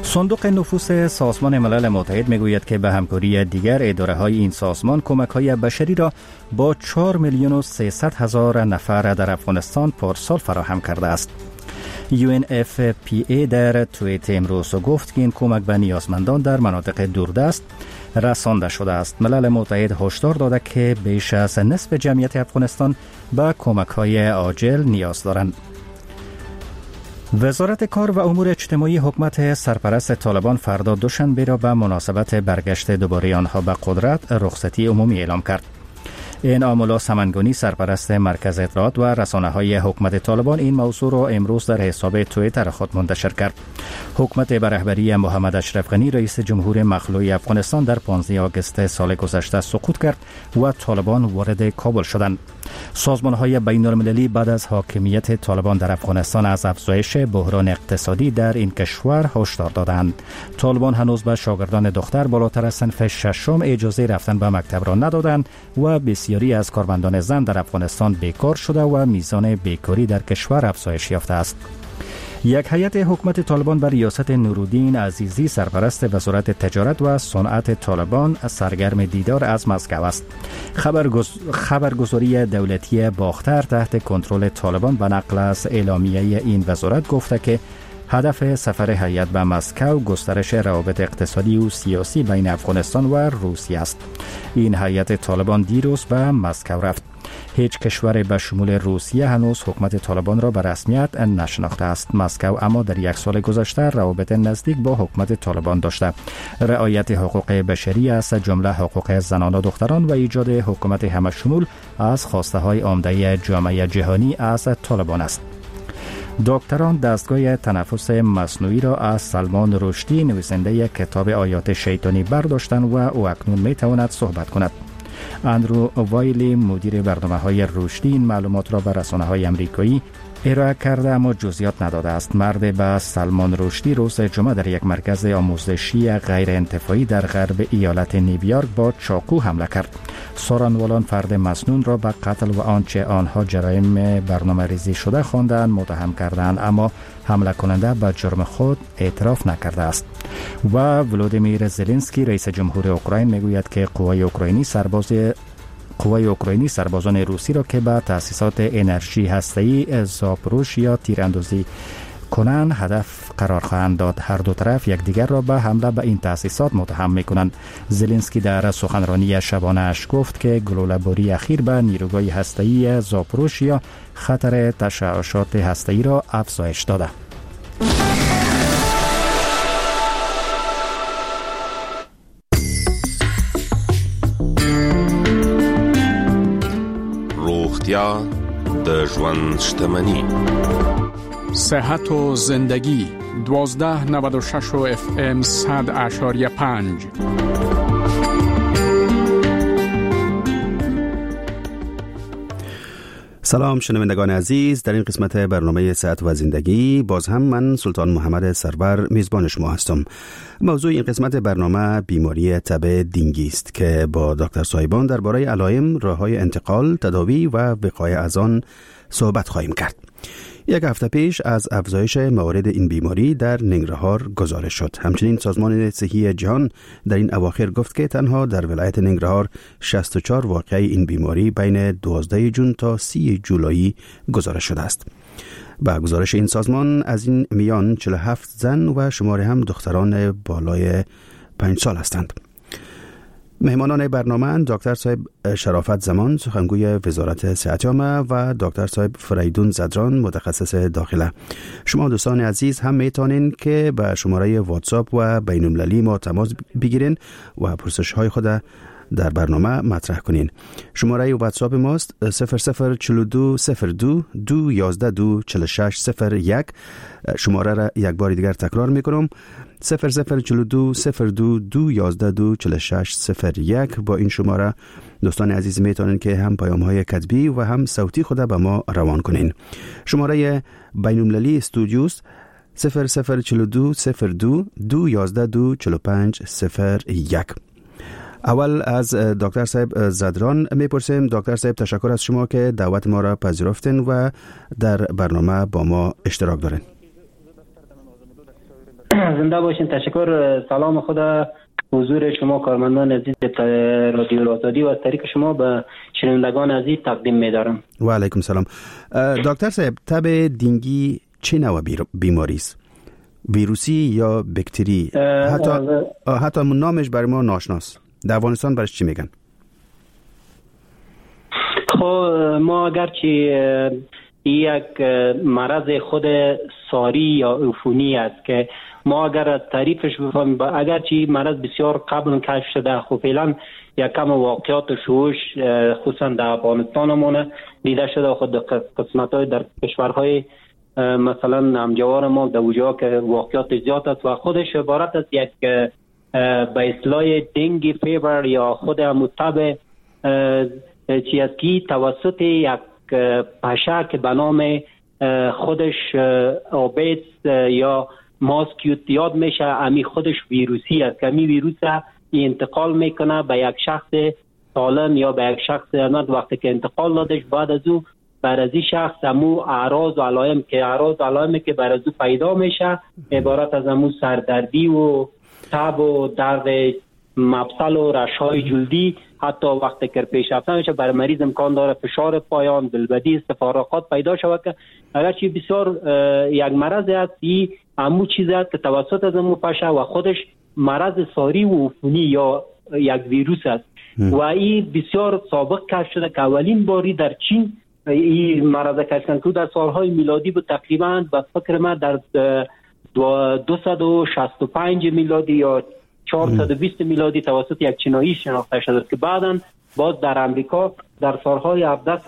صندوق نفوس سازمان ملل متحد میگوید که به همکاری دیگر اداره‌های این سازمان کمک‌های بشری را با 4,300,000 نفر در افغانستان پارسال فراهم کرده است. UNFPA در توییت امروز گفت که این کمک به نیازمندان در مناطق دوردست رسانده شده است. ملل متحد هشدار داده که بیش از نصف جمعیت افغانستان به کمک‌های عاجل نیاز دارند. وزارت کار و امور اجتماعی حکومت سرپرست طالبان فردا دوشنبه را به مناسبت برگشت دوباره آنها به قدرت رخصتی عمومی اعلام کرد. انعام الله سمنگانی سرپرست مرکز اطلاعات و رسانه‌های حکومت طالبان این موضوع را امروز در حساب توییتر خود منتشر کرد. حکومت به رهبری محمد اشرف غنی رئیس جمهور مخلوع افغانستان در 15 آگوست سال گذشته سقوط کرد و طالبان وارد کابل شدند. سازمان‌های بین‌المللی بعد از حاکمیت طالبان در افغانستان از افزایش بحران اقتصادی در این کشور هشدار دادند. طالبان هنوز به شاگردان دختر بالاتر از صنف ششم اجازه رفتن به مکتب را ندادند و بسیاری از کارمندان زن در افغانستان بیکار شده و میزان بیکاری در کشور افزایش یافته است. یک هیئت حکومت طالبان بر ریاست نورالدین عزیزی سرپرست وزارت تجارت و صنعت طالبان سرگرم دیدار از مسکو است. خبرگزاری دولتی باختر تحت کنترل طالبان به نقل از اعلامیه این وزارت گفته که هدف سفر هیئت به مسکو گسترش روابط اقتصادی و سیاسی بین افغانستان و روسیه است. این هیئت طالبان دیروز به مسکو رفت. هیچ کشور به شمول روسیه هنوز حکومت طالبان را به رسمیت نشناخته است. مسکو اما در یک سال گذشته روابط نزدیک با حکومت طالبان داشته. رعایت حقوق بشری از جمله حقوق زنان و دختران و ایجاد حکومت همه شمول از خواسته های عمده جامعه جهانی از طالبان است. دکتران دستگاه تنفس مصنوعی را از سلمان رشدی نویسنده کتاب آیات شیطانی برداشتند و او اکنون میتواند صحبت کند. اندرو وایلی مدیر برنامه‌های رشدی این معلومات را به رسانه‌های آمریکایی ارائه کرده اما جزئیات نداده است. مرد به سلمان رشدی روز جمعه در یک مرکز آموزشی غیر انتفاعی در غرب ایالت نیویورک با چاقو حمله کرد. سارانوالان فرد مسنون را به قتل و آنچه آنها جرایم برنامه ریزی شده خواندند متهم کردند، اما حمله کننده به جرم خود اعتراف نکرده است. و ولودیمیر زلنسکی رئیس جمهور اوکراین میگوید که قوای اوکراینی سربازان روسی را که به تأسیسات انرژی هسته‌ای زاپروژیا تیراندازی کنند هدف قرار خواهند داد. هر دو طرف یکدیگر را به حمله به این تأسیسات متهم می‌کنند. زلنسکی در سخنرانی شبانه اش گفت که گلوله‌باری اخیر به نیروگاه هسته‌ای زاپروژیا خطر تشعشعات هسته‌ای را افزایش داده. روغتیا د ژوند شتمني. صحت و زندگی 1296 FM 100.5. سلام شنوندگان عزیز، در این قسمت برنامه صحت و زندگی باز هم من سلطان محمد سرور میزبان شما هستم. موضوع این قسمت برنامه بیماری تب دینگی است که با دکتر صاحبان درباره علائم، راه‌های انتقال، تداوی و وقایه از آن صحبت خواهیم کرد. یک هفته پیش از افزایش موارد این بیماری در ننگرهار گزارش شد. همچنین سازمان صحی جهان در این اواخر گفت که تنها در ولایت ننگرهار 64 واقعه این بیماری بین 12 جون تا 30 جولای گزارش شده است. با گزارش این سازمان از این میان 47 زن و شماره هم دختران بالای 5 سال هستند. مهمانان برنامه دکتر صاحب شرافت زمان سخنگوی وزارت صحت عامه و دکتر صاحب فریدون زدران متخصص داخله. شما دوستان عزیز هم میتونین که به شماره واتساپ و بین‌المللی ما تماس بگیرین و پرسش های خود در برنامه مطرح کنین. شماره واتساپ ماست 004202 211 4601. شماره را یک بار دیگر تکرار میکنم 0042 02 4601. با این شماره دوستان عزیز میتونن که هم پیام های کتبی و هم صوتی خود به ما روان کنین. شماره بین‌المللی استودیوس 0042 02 211 4501. اول از دکتر صاحب زدران میپرسیم. دکتر صاحب تشکر از شما که دعوت ما را پذیرفتین و در برنامه با ما اشتراک دارین. زنده باشین. تشکر. سلام خدا حضور شما کارمندان عزیز رادیو آزادی و از طریق شما به شنوندگان عزیز تقدیم می‌دارم. و علیکم سلام. دکتر صاحب، تب دینگی چه نوع بیماری است؟ ویروسی یا بکتری؟ حتی نامش برای ما ناشناست. در افغانستان برش چی میگن؟ خب ما اگرچه یک مرض خود ساری یا عفونی است که ما اگر تعریفش بفهمیم، اگرچه مرض بسیار قبل کشف شده، خب فعلا یک کم واقعات شوش خصوصا در افغانستانمون دیده شده. خود قسمت‌های در کشورهای مثلا همجوار ما در اونجا که واقعات زیاد است و خودش عبارت است یک به اصطلاح دنگی فیبر یا خود متب چیزکی توسط یک پشه که به نام خودش آبیس یا ماسکیوت یاد میشه، امی خودش ویروسی است که امی ویروس انتقال میکنه به یک شخص سالم یا به یک شخص امد. وقتی که انتقال دادش بعد از او بر از این شخص امو اعراض و علائمی که بر از او پیدا میشه عبارت از امو سردردی و تب و درد مفصل و رشهای جلدی، حتی وقتی که پیش رفتن میشه برای مریض امکان داره فشار پایان، دلبدی، استفراغات پیدا شود که اگرچه بسیار یک مرض است، این امو چیز است که توسط از امو پشه و خودش مرض ساری و عفونی یا یک ویروس است و این بسیار سابق کشف شده که اولین باری در چین این مرض کشف شده در سالهای میلادی بود، تقریبا به فکر من در 265 میلادی یا 420 میلادی توسط یک چینایی شناخته شده که بعداً باز در امریکا در سالهای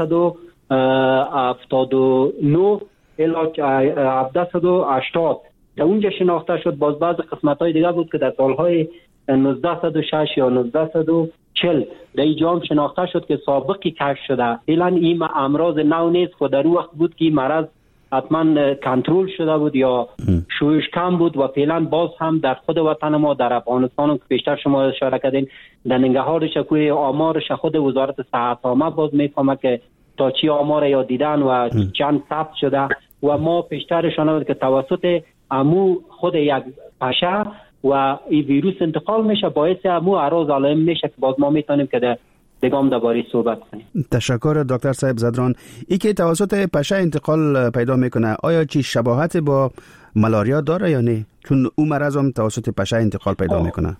1779 الی 1780 در اونجا شناخته شد. باز بعض قسمت‌های دیگه بود که در سالهای 1906 یا 1940 در اینجا هم شناخته شد که سابقی کشف شده. فعلا این امراض نو نیست و در وقت بود که مرض حتما کنترل شده بود یا شویش کم بود و فعلا باز هم در خود وطن ما در افغانستان که بیشتر شما اشاره کردین در نگهارش کوی آمارش خود وزارت صحت عامه باز میفهمه که تا چی آمار یا دیدن و چند ثبت شده و ما پیشترشان بود که توسط امو خود یک پشه و این ویروس انتقال میشه، باعث امو اعراض علائم میشه که باز ما میتونیم که در دیگه درباره صحبت کنیم. تشکر دکتر صاحب زدران. ای که توسط پشه انتقال پیدا میکنه آیا چی شباهت با ملاریا داره یا نه؟ چون اون مرض هم توسط پشه انتقال پیدا میکنه.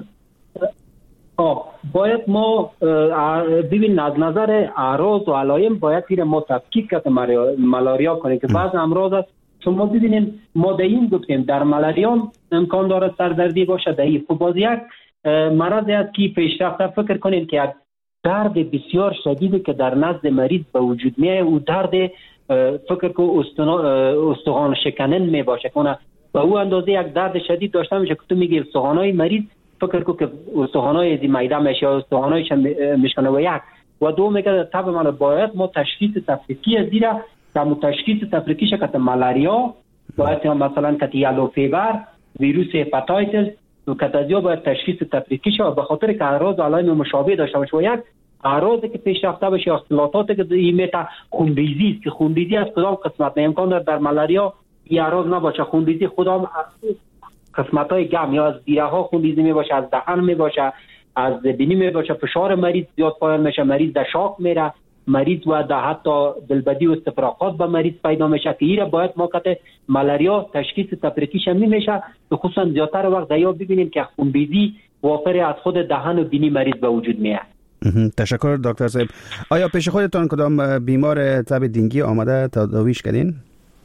باید ما ببین از نظر اعراض و علائم باید این ما تفکیک کرد ملاریا کنیم که بعض امراض است شما ببینید ما در این گفتیم در ملاریا امکان داره سردردی باشه، در این باز یک مرض است که پیشرفته فکر کنید که درد بسیار شدیدی که در نزد مریض به وجود میاد او درد فکر که استخوان شکنن می باشه کنه و او اندازه یک درد شدید داشته میشه که تو میگی استخوانای مریض فکر که استخوانای دی میده میشه استخوانایش میشکنه و یک و دو میگه طب من باید ما تشخیص تفریقی از دیره که تشخیص تفریقی شکست ملاریا باید مثلا که یلو فیبر ویروس هپاتایتس و کتازیا باید تشخیص تفریقی شه به خاطر که اعراض علائم مشابه داشته باشه و یک اعراضی که پیشرفته باشه اختلاطاتی که میته خونریزی است که خونریزی از کدام قسمت امکان داره در ملاریا این اعراض نباشه، خونریزی خودم قسمت‌های گم یا از دیره ها خونریزی میباشه، از دهن میباشه، از بینی میباشه، فشار مریض زیاد پایین میشه، مریض در شاک میره، مریض و در حتی دلبدی و استفراغات به مریض پیدا میشه که ایره باید ما که ملاریا تشخیص تفریقیش نمیشه خصوصا زیادتر وقت یا ببینیم که خونریزی وافر از خود دهن و بینی مریض به وجود میاد. تشکر دکتر صاحب. آیا پیش خودتان کدام بیمار تب دینگی آمده تداویش کردین؟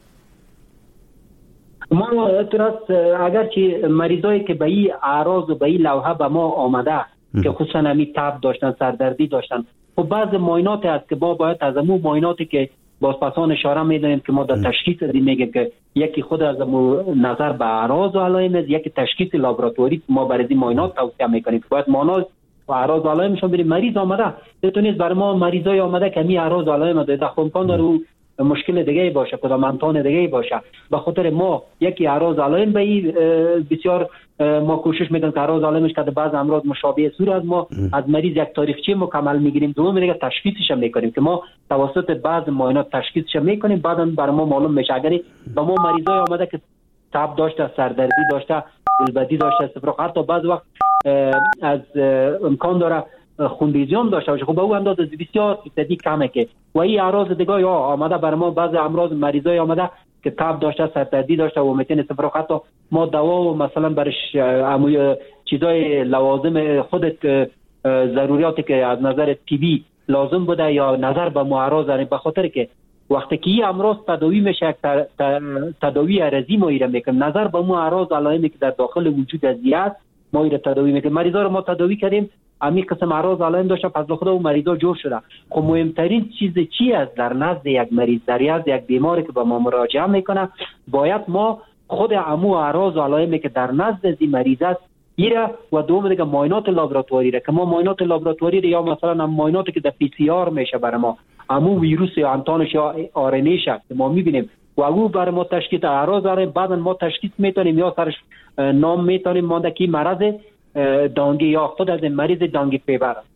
ما درست اگرچه مریضایی که به این اعراض و به این لوحه به ما آمده که خصوصا همی تب داشتن سردردی داشتن خب بعض معاینات هست که ما باید از امو معایناتی که بازپسان اشاره میدونیم که ما در تشخیص دی میگیم که یکی خود از امو نظر به اعراض و علائم است، یکی تشخیص لابراتوری ما برای این معاینات توصیه میکنیم که باید معاینات و اعراض و علائمشون بریم. مریض آمده بتونید برای ما مریضای آمده که می اعراض و علائم داره خب امکان داره مشکل دیگه باشه کدام امتحان دیگه باشه به خاطر ما یکی اعراض علائم به بسیار ما کوشش میکنیم که اعراض علائمش که بعض امراض مشابه صورت ما از مریض یک تاریخچه مکمل میگیریم، دوم دیگه تشخیصش میکنیم که ما توسط بعض معاینات تشخیصش میکنیم بعداً برای ما معلوم میشه اگر با ما مریضای آمده که تب داشته، سردردی داشته، دلبدی داشته، استفراغ، حتی بعض وقت از امکان داره خونریزی هم داشته باشه. خب به اون اندازه بسیار فیصدی کمه که و این اعراض دیگه یا آمده بر ما، بعض امراض مریضای آمده که تب داشته، سردردی داشته و میتونه استفراغ، حتی ما دوا و مثلا برش چیزای لوازم خودت ضروریاتی که از نظر طبی لازم بوده یا نظر به معرض داره، به خاطر که وقتی که این امراض تداوی میشه تداوی عرضی ما ایره میکنیم، نظر به معرض علائمی که در داخل وجود است ما ایره تداوی میکنیم. مریضا رو ما تداوی کردیم، همین قسم اعراض علائم داشته، پس خدا و مریضا جور شده. خب مهمترین چیز چی است در نزد یک مریض، در نزد یک بیماری که به ما مراجعه میکنه، باید ما خود عمو اعراض و علائمی که در نزد این مریض است ایره و دوم دیگه معاینات لابراتواری را که ما معاینات لابراتواری یا مثلا معایناتی که در پی سی آر میشه برای ما عمو ویروس یا انتانش یا آر ان ای که ما میبینیم و او برای ما تشخیص اعراض داره، بعدا ما تشخیص میتونیم یا سرش نام میتونیم مانده که مرض دانگی یا خود از مریض دانگی فیبر است.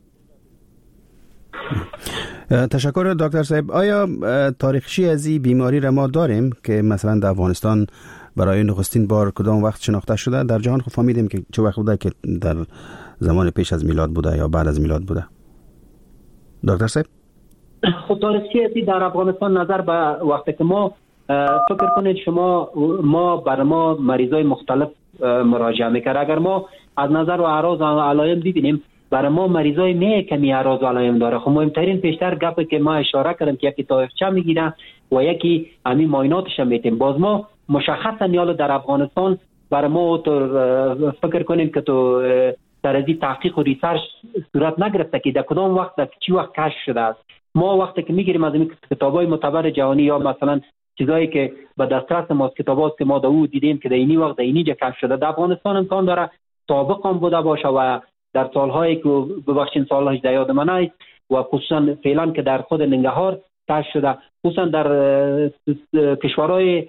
تشکر دکتر صاحب. آیا تاریخچه از این بیماری را ما داریم که مثلا در افغانستان برای نخستین بار کدام وقت شناخته شده؟ در جهان خب فهمیدیم که چه وقت بوده که در زمان پیش از میلاد بوده یا بعد از میلاد بوده. دکتر صاحب خب تاریخچه در افغانستان نظر به وقتی که ما فکر کنید شما برای ما مریضای مختلف مراجعه میکرد، اگر ما از نظر و اعراض و علائم ببینیم برای ما مریضای نه کمی اعراض و علائم داره. خب مهمترین پیشتر گپی که ما اشاره کردم که یکی تاریخچه میگیره و یکی همین معایناتش میتیم. باز ما مشخصا نیال در افغانستان برای ما تو فکر کنیم که تو در ازی تحقیق و ریسرچ صورت نگرفته که در کدام وقت در چی وقت کشف شده است. ما وقتی که میگیریم از این کتابای معتبر جهانی یا مثلا چیزایی که به دسترس ما کتابات که ما داو دیدیم که در اینی وقت در اینی جا کشف شده، در افغانستان امکان داره سابق هم بوده باشه و در سالهایی که ببخشید سالهاش در یاد من است و خصوصا فعلا که در خود ننگرهار کشف شده، خصوصا در کشورهای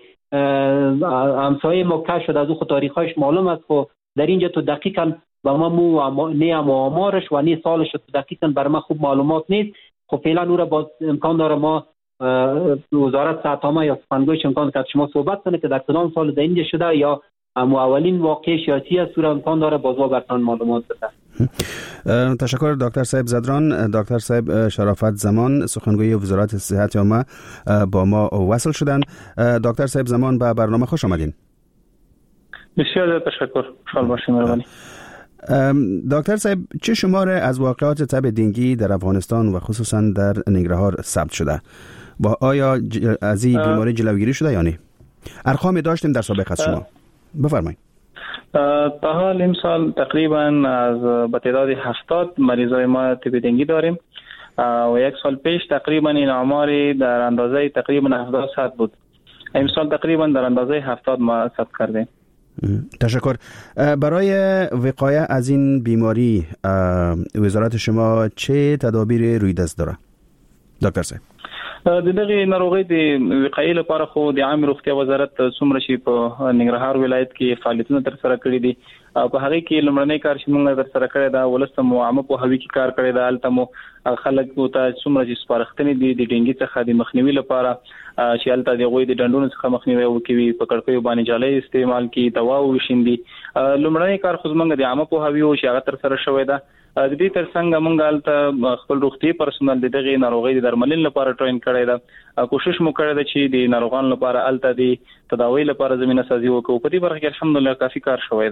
همسایه ما کشف شده، از او خود تاریخش معلوم است. خب در اینجا تو دقیقاً به ما نه آمارش و نه سالش تو دقیقاً بر ما خوب معلومات نیست. خب فعلا او را باز امکان داره ما وزارت صحت عامه یا سخنگویش امکان که شما صحبت کنه که در کدام سال در اینجا شده یا اولین واقع سیاسی است، او را امکان داره بازو برتان معلومات بده. تشکر دکتر صاحب زدران. دکتر صاحب شرافت زمان سخنگوی وزارت صحت عامه با ما وصل شدن. دکتر صاحب زمان به برنامه خوش آمدین. بسیار تشکر، خوشحال باشیم. مهربانی. دکتر صاحب چه شماره از واقعات تب دنگی در افغانستان و خصوصا در ننگرهار ثبت شده و آیا از این بیماری جلوگیری شده یا نه؟ ارقامی داشتیم در سابق از شما، بفرمایید. تا حال امسال تقریبا از به تعداد 70 مریضای ما تب دنگی داریم و یک سال پیش تقریبا این آمار در اندازه تقریبا 70 بود. امسال تقریبا در اندازه 70 ما ثبت کردیم. تشکر. برای وقایه از این بیماری وزارت شما چه تدابیر روی دست داره دکتر صاحب؟ دغه ناروغي د وقایې لپاره خو د عام روغتیا وزارت څومره شي په ننګرهار ولایت کې فعالیتونه تر سره کړی دي. په هغه کې لمړنۍ کار چې موږ تر سره کړی دا ولسته مو عامه په هوی کې کار کړی دا الته مو خلک ته څومره چې سپارښتنې دي د ډینګي څخه د مخنیوي لپاره چې الته د غوي د ډندونو څخه مخنیوي وکوي، په کړکیو باندې جالۍ استعمال کی، دوا او وشیندي. لمړنۍ کار خو موږ د عامه په هوی او چې هغه تر سره شوی دا د دې ترڅنګ موږ الته خپل روغتي پرسونل دغه ناروغي د درملنې لپاره ټرین کړی دا، کوشش مو کړی دا چې د ناروغانو لپاره الته د تداوی لپاره زمينه سازي وکړو. په دې برخه کې الحمدلله کافي کار شوی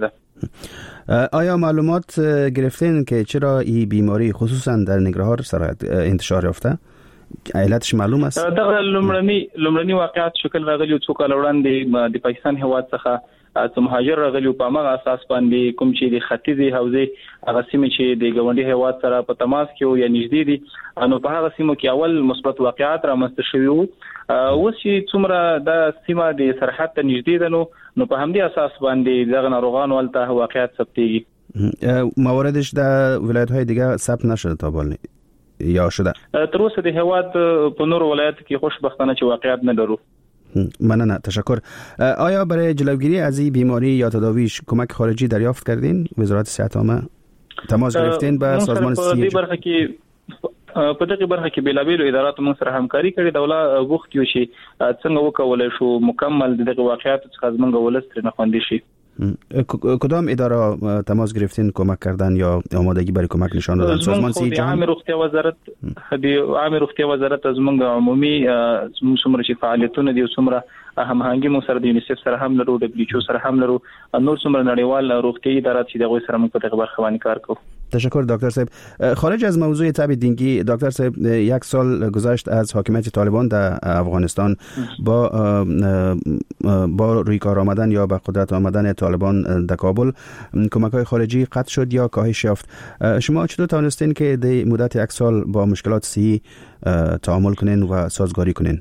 دا. آیا معلومات گرفتین که چرا این بیماری خصوصا در ننگرهار انتشار یافته؟ علتش معلوم است؟ دغه لمړنی واقعات شکل راغلی څو کال وړاندې د پاکستان هواد څخه چې مهاجر راغلی په هغه اساس باندې کوم چې د ختیځي حوزه هغه سیمه چې د ګوندي هواد سره په تماس کې یا نږدې دي نو په هغه سیمه کې اول مثبت واقعات رامنځته شوي وو. اوس چې څومره د سیمه د سرحد ته نږدې ده نو په همدې اساس باندې دغه ناروغان ولته واقعات ثبتېږي. مواردش در ولایت‌های دیگه ثبت نشده تا بالای یا شده؟ تر اوسه د هواد په نور ولایتو کې خوشبختانه چې واقعات نه لرو. ممنون، تشکر. آیا برای جلوگیری از این بیماری یا تداویش کمک خارجی دریافت کردین؟ وزارت صحت عامه تماس گرفتین با سازمان په دې برخه کې په دغه برخه کې بیلابیلو اداراتو موږ سره همکاري کړې دا ولا وخت یو شي څنګه وکولای شو مکمل دغه واقعیت څخه زمونږ ولست نه خوندي شي. کدام اداره تماس گرفتین کمک کردن یا آمادگی برای کمک نشان دادن؟ سازمان صحت جهان، عام روغتیا وزارت د عام روغتیا وزارت زمونږ عمومي څومره چې فعالیتونه دي څومره هماهنګي مو سره د یونیسف سره هم لرو، WHO سره هم لرو، نور څومره نړیوال روغتیايي ادارات چې دغه سره موږ په دغه برخه باندې کار کوو. تشکر دکتر صاحب. خارج از موضوع تب دینگی دکتر صاحب، یک سال گذشت از حاکمیت طالبان در افغانستان با روی کار آمدن یا به قدرت آمدن طالبان در کابل کمک‌های خارجی قطع شد یا کاهش یافت. شما چطور توانستین که در مدت یک سال با مشکلات صحی تعامل کنین و سازگاری کنین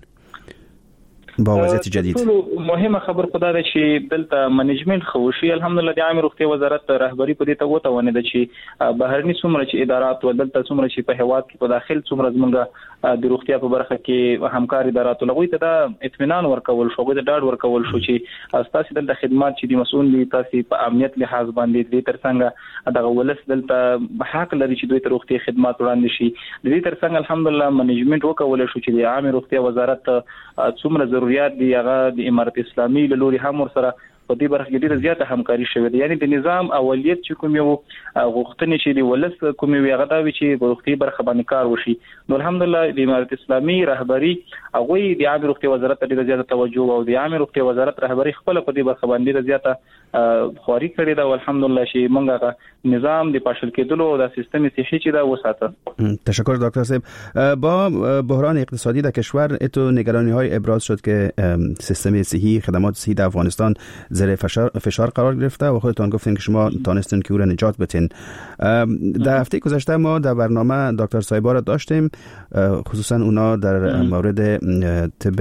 با وضعیت جدید؟ مهمه خبر خدای ده چې دلته منیجمنت خوشي الحمدلله د عام روغتیا وزارت رهبری په دې ته وتاونه ده چې بهرني څومره چې ادارات و دلته څومره چې په هواد کې په داخل څومره زمونږ د روغتیا په برخه کې همکار ادارات لغوي ته د اطمینان ورکول شو، د ډاډ ورکول شو چې تاسو دلته خدمات چې د مسؤل دي تاسو په امنیت لحاظ باندې د ترڅنګ دغه ولس دلته حق لري چې دوی ته روغتیا خدمات وړاندې شي. د دې ترڅنګ الحمدلله منیجمنت وکول شو چې د عام روغتیا وزارت څومره ضرورت دی هغه د امارت اسلامي له لوري هم ورسره په دې برخه کې ډیره زیاته همکاري شوې ده. یعنی د نظام اولیت چې کوم یو غوښتنې چې د ولس کوم یو هغه دا وی چې په روغتي برخه باندې کار وشي. نو الحمدلله د امارت اسلامي رهبری هغه د عام روغتي وزارت ډیره زیاته توجه او د عام روغتي وزارت رهبری خپل په دې برخه باندې ډیره زیاته خواري کړې ده او الحمدلله چې موږ نظام د پاشل کېدلو او د سیستم صحي چې دا وساته. تشکر دکتر صاحب. با بحران اقتصادی در کشور اتو نگرانی‌های ابراز شد که سیستم صحی خدمات صحی در افغانستان زیر فشار قرار گرفته و خودتان گفتین که شما تانستین که او را نجات بدین. در هفته گذشته ما در برنامه دکتر صایبا را داشتیم، خصوصا اونا در مورد طب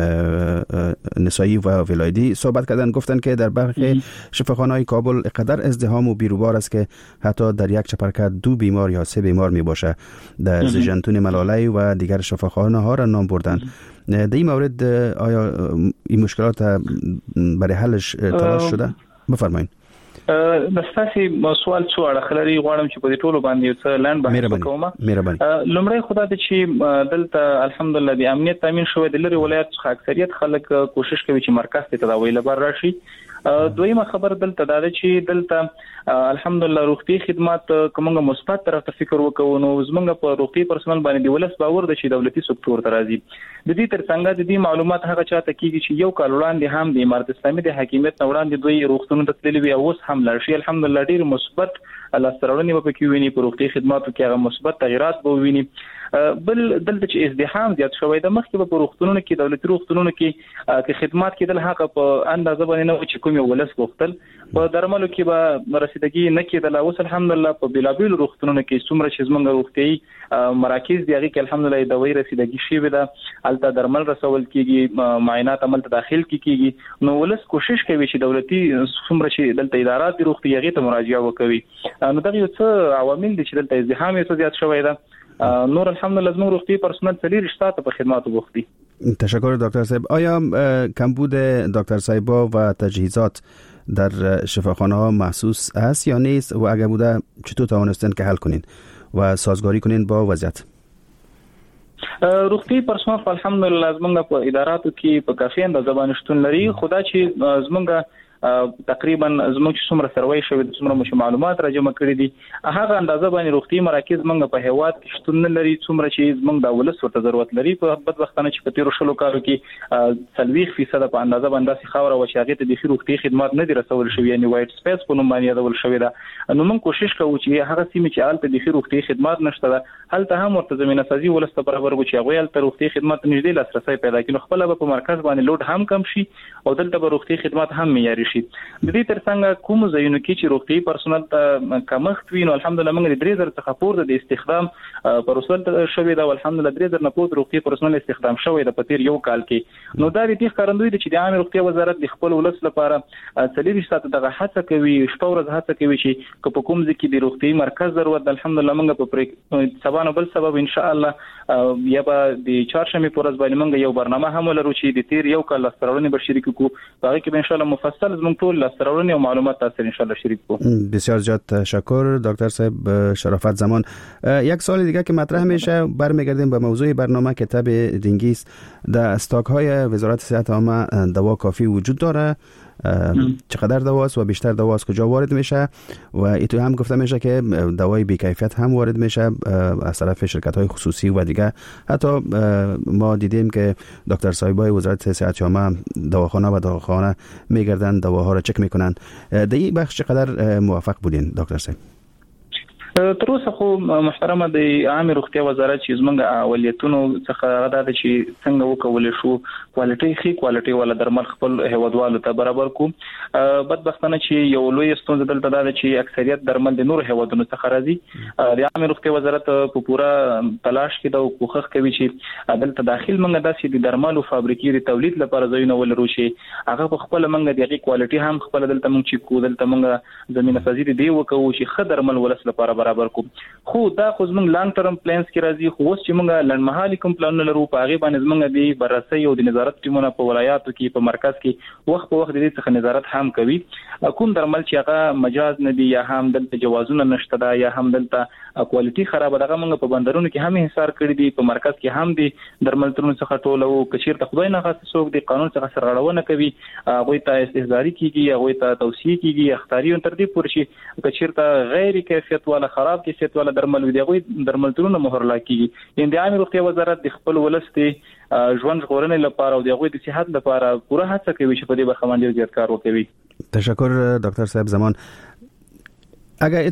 نسایی و ولایتی صحبت کردن. گفتن که در برخی شفاخانه‌های کابل قدر ازدحام و بیروبار است که حتی در یک چپرکه 2 بیمار یا 3 بیمار می باشه. در زیجنتون ملالی و دیگر شفاخانه ها را نام بردن. در این مورد آیا این مشکلات برای حلش تلاش شده؟ بفرمایید. دستاسي سوال څو اړه لري غواړم چې په دې ټولو باندې یو څه لاند بحث وکوم. لومړی خدای ته چې دلته الحمدلله د امنیت تامین شوی د لری ولایت څخه اکثریت خلک کوشش کوي چې مرکز ته تداوی لپاره راشي. دویمه خبر دلته دا چې دلته الحمدلله روغتي خدمات کومه مثبت طرف ته فکر وکړو نو زمونږ په روغتي پرسنل باندې د ولس باور د شي دولتي سکتور ته راځي. د دې ترڅنګ د دې معلومات هغه چاته کیږي چې یو کال وړاندې هم د امارت اسلامي د حکومت وړاندې دوی روغتونو ته تللی وي او اوس هم لرشي الحمدلله ډیر مثبت لاسرورنی په کې ویني په روغتي خدماتو کې هغه مثبت تغیرات به ویني. بل دلته چې ازدحام زیات شوی د مخکې په روغتونونو کې دولتي روغتونونو کې خدمات کېدل هغه په اندازه باندې نه چې کوم یو ولس غوښتل په درملو کې به رسیدګي نه کېدل. اوس الحمدلله په بلابل روغتونونو کې څومره چې زمونږ روغتي مراکز دی هغه کې الحمدلله د وای رسیدګي شوی ده الته درمل رسول کېږي معاینات عمل ته داخل کېږي. نو ولس کوشش کوي چې دولتي څومره چې دلته ادارات دی روغتي هغه ته مراجعه وکړي. نو دا یو څه عوامل دي چې دلته ازدحام یې زیات شوی ده. نور الحمدلله زموږ روغتي پرسنل سلیری شتاته په خدماتو بوختي. تشکر دکتر صاحب. آیا کمبود دکتر صایبا و تجهیزات در شفاخانه ها محسوس است یا نیست و اگر بوده چطور توانستین که حل کنین و سازگاری کنین با وضعیت؟ روغتي پرسنل الحمدلله زموږ په اداراتو کې په کافي اندازه باندې شتون لري. خدا چې زموږ تقریبا زموږ څومره سروي شوی د څومره مش معلومات راجمع کړی دي هغه اندازه باندې روغتي مراکز موږ په هواد کې شتون نه لري څومره چې موږ د ولس ورته ضرورت لري. په بدبختانه چې په 13 کالو کې 30% په اندازه باندې خاور او شاغې ته د روغتي خدمات نه دي رسول شوی یعنی وایټ سپیس په نوم باندې یادول شوی دا. نو موږ کوشش کوو چې هغه سیمه چې حالت د روغتي خدمات نشته هلته هم ورته زمينه سازي ولست برابر و چې هغه هلته روغتي خدمات نږدې لاسرسي پیدا کړي خپل په مرکز باندې لوډ هم کم شي او دلته به روغتي خدمات هم معیاري شي. د دې ترڅنګ کوم ځایونو کې چې روغتي پرسنل ته کمښت وي نو الحمدلله موږ د 3000 څخه پورته د استخدام پرسنل شوی دا الحمدلله 3000 نه پورته روغتي پرسنل استخدام شوی د پتیر یو کال کې. نو دا د دې ښکارندوی د چې د عام روغتي وزارت د خپل ولس لپاره سلیری سات دغه هڅه کوي شپه ورځ هڅه کوي چې په کوم ځکه د روغتي مرکز ضرورت الحمدلله موږ په سبا نه بل سبب ان شاء الله یا به د چهارشنبه پورز باندې موږ یو برنامه هم لرو چې د تیر یو کال سرورنی بشری کو هغه کې ان شاء الله مفصل زموږ ټول لاسته او معلومات تاسو ان شاء الله شریک کو. بسیار زیاد تشکر دکتر صاحب شرافت زمان. یک سوال دیگه که مطرح میشه برمیگردیم به موضوع برنامه که تب دنگی است. در استاک های وزارت صحت عامه دوا کافی وجود داره؟ چقدر دواست و بیشتر دواست کجا وارد میشه؟ و ایتو هم گفته میشه که دوای بی‌کیفیت هم وارد میشه از طرف شرکت های خصوصی و دیگه. حتی ما دیدیم که دکتر صاحبای وزارت صحت عامه دواخانه و دواخانه میگردن دواها را چک میکنن. در این بخش چقدر موفق بودین دکتر صاحب؟ تر اوسه خو محترمه د عامه روغتیا وزارت چې زمونږ اولیتونو څخه غدا د چې څنګه وکول شو کوالټي خي کوالټي ولا درمل خپل هیوادوالو ته برابر کو. بدبختانه چې یو لوی ستونزه دلته دا چې اکثریت درمل د نور هیوادونو څخه راځي. د عامه روغتیا وزارت په پورا تلاش کې دا کوښښ کوي چې دلته داخل منګه داسې د درملو فابریکې د تولید لپاره ځایونه ولرو شي. هغه په خپل منګه دغه کوالټي هم خپل دلته مونږ چې کو دلته مونږ زمينه فزيد دی وکړو چې خه درمل ولس لپاره برابر کو. خو دا خو زمونږ لانګ ټرم پلانز کې راځي. خو اوس چې مونږ لنډمهالي کوم پلانونه لرو په هغه باندې زمونږ د بررسي او د نظارت ټیمونه په ولایاتو کې په مرکز کې وخت په وخت د دې څخه نظارت هم کوي. کوم درمل چې هغه مجاز نه دي یا هم دلته جوازونه نشته دا یا هم دلته کوالټي خراب ده هغه مونږ په بندرونو کې هم انحصار کړی دي. په مرکز کې هم دي درمل ترونو څخه ټول او کچیر ته خدای نه خاص څوک د قانون څخه سرغړونه کوي هغه ته استهزاري کیږي هغه ته توصیه کیږي اختیاري تر دې پورې شي کچیر ته غیر کیفیت ولا خراب کیفیت ولا درمل وي دغه درملتونونه مهرلا کیږي. د عامه روغتیا وزارت د خپل ولستي ژوند ژغورنې لپاره او دغه د صحت لپاره پوره هڅه کوي چې په دې برخه باندې زیات کار وکړي. تشکر دکتر صاحب زمان. اگر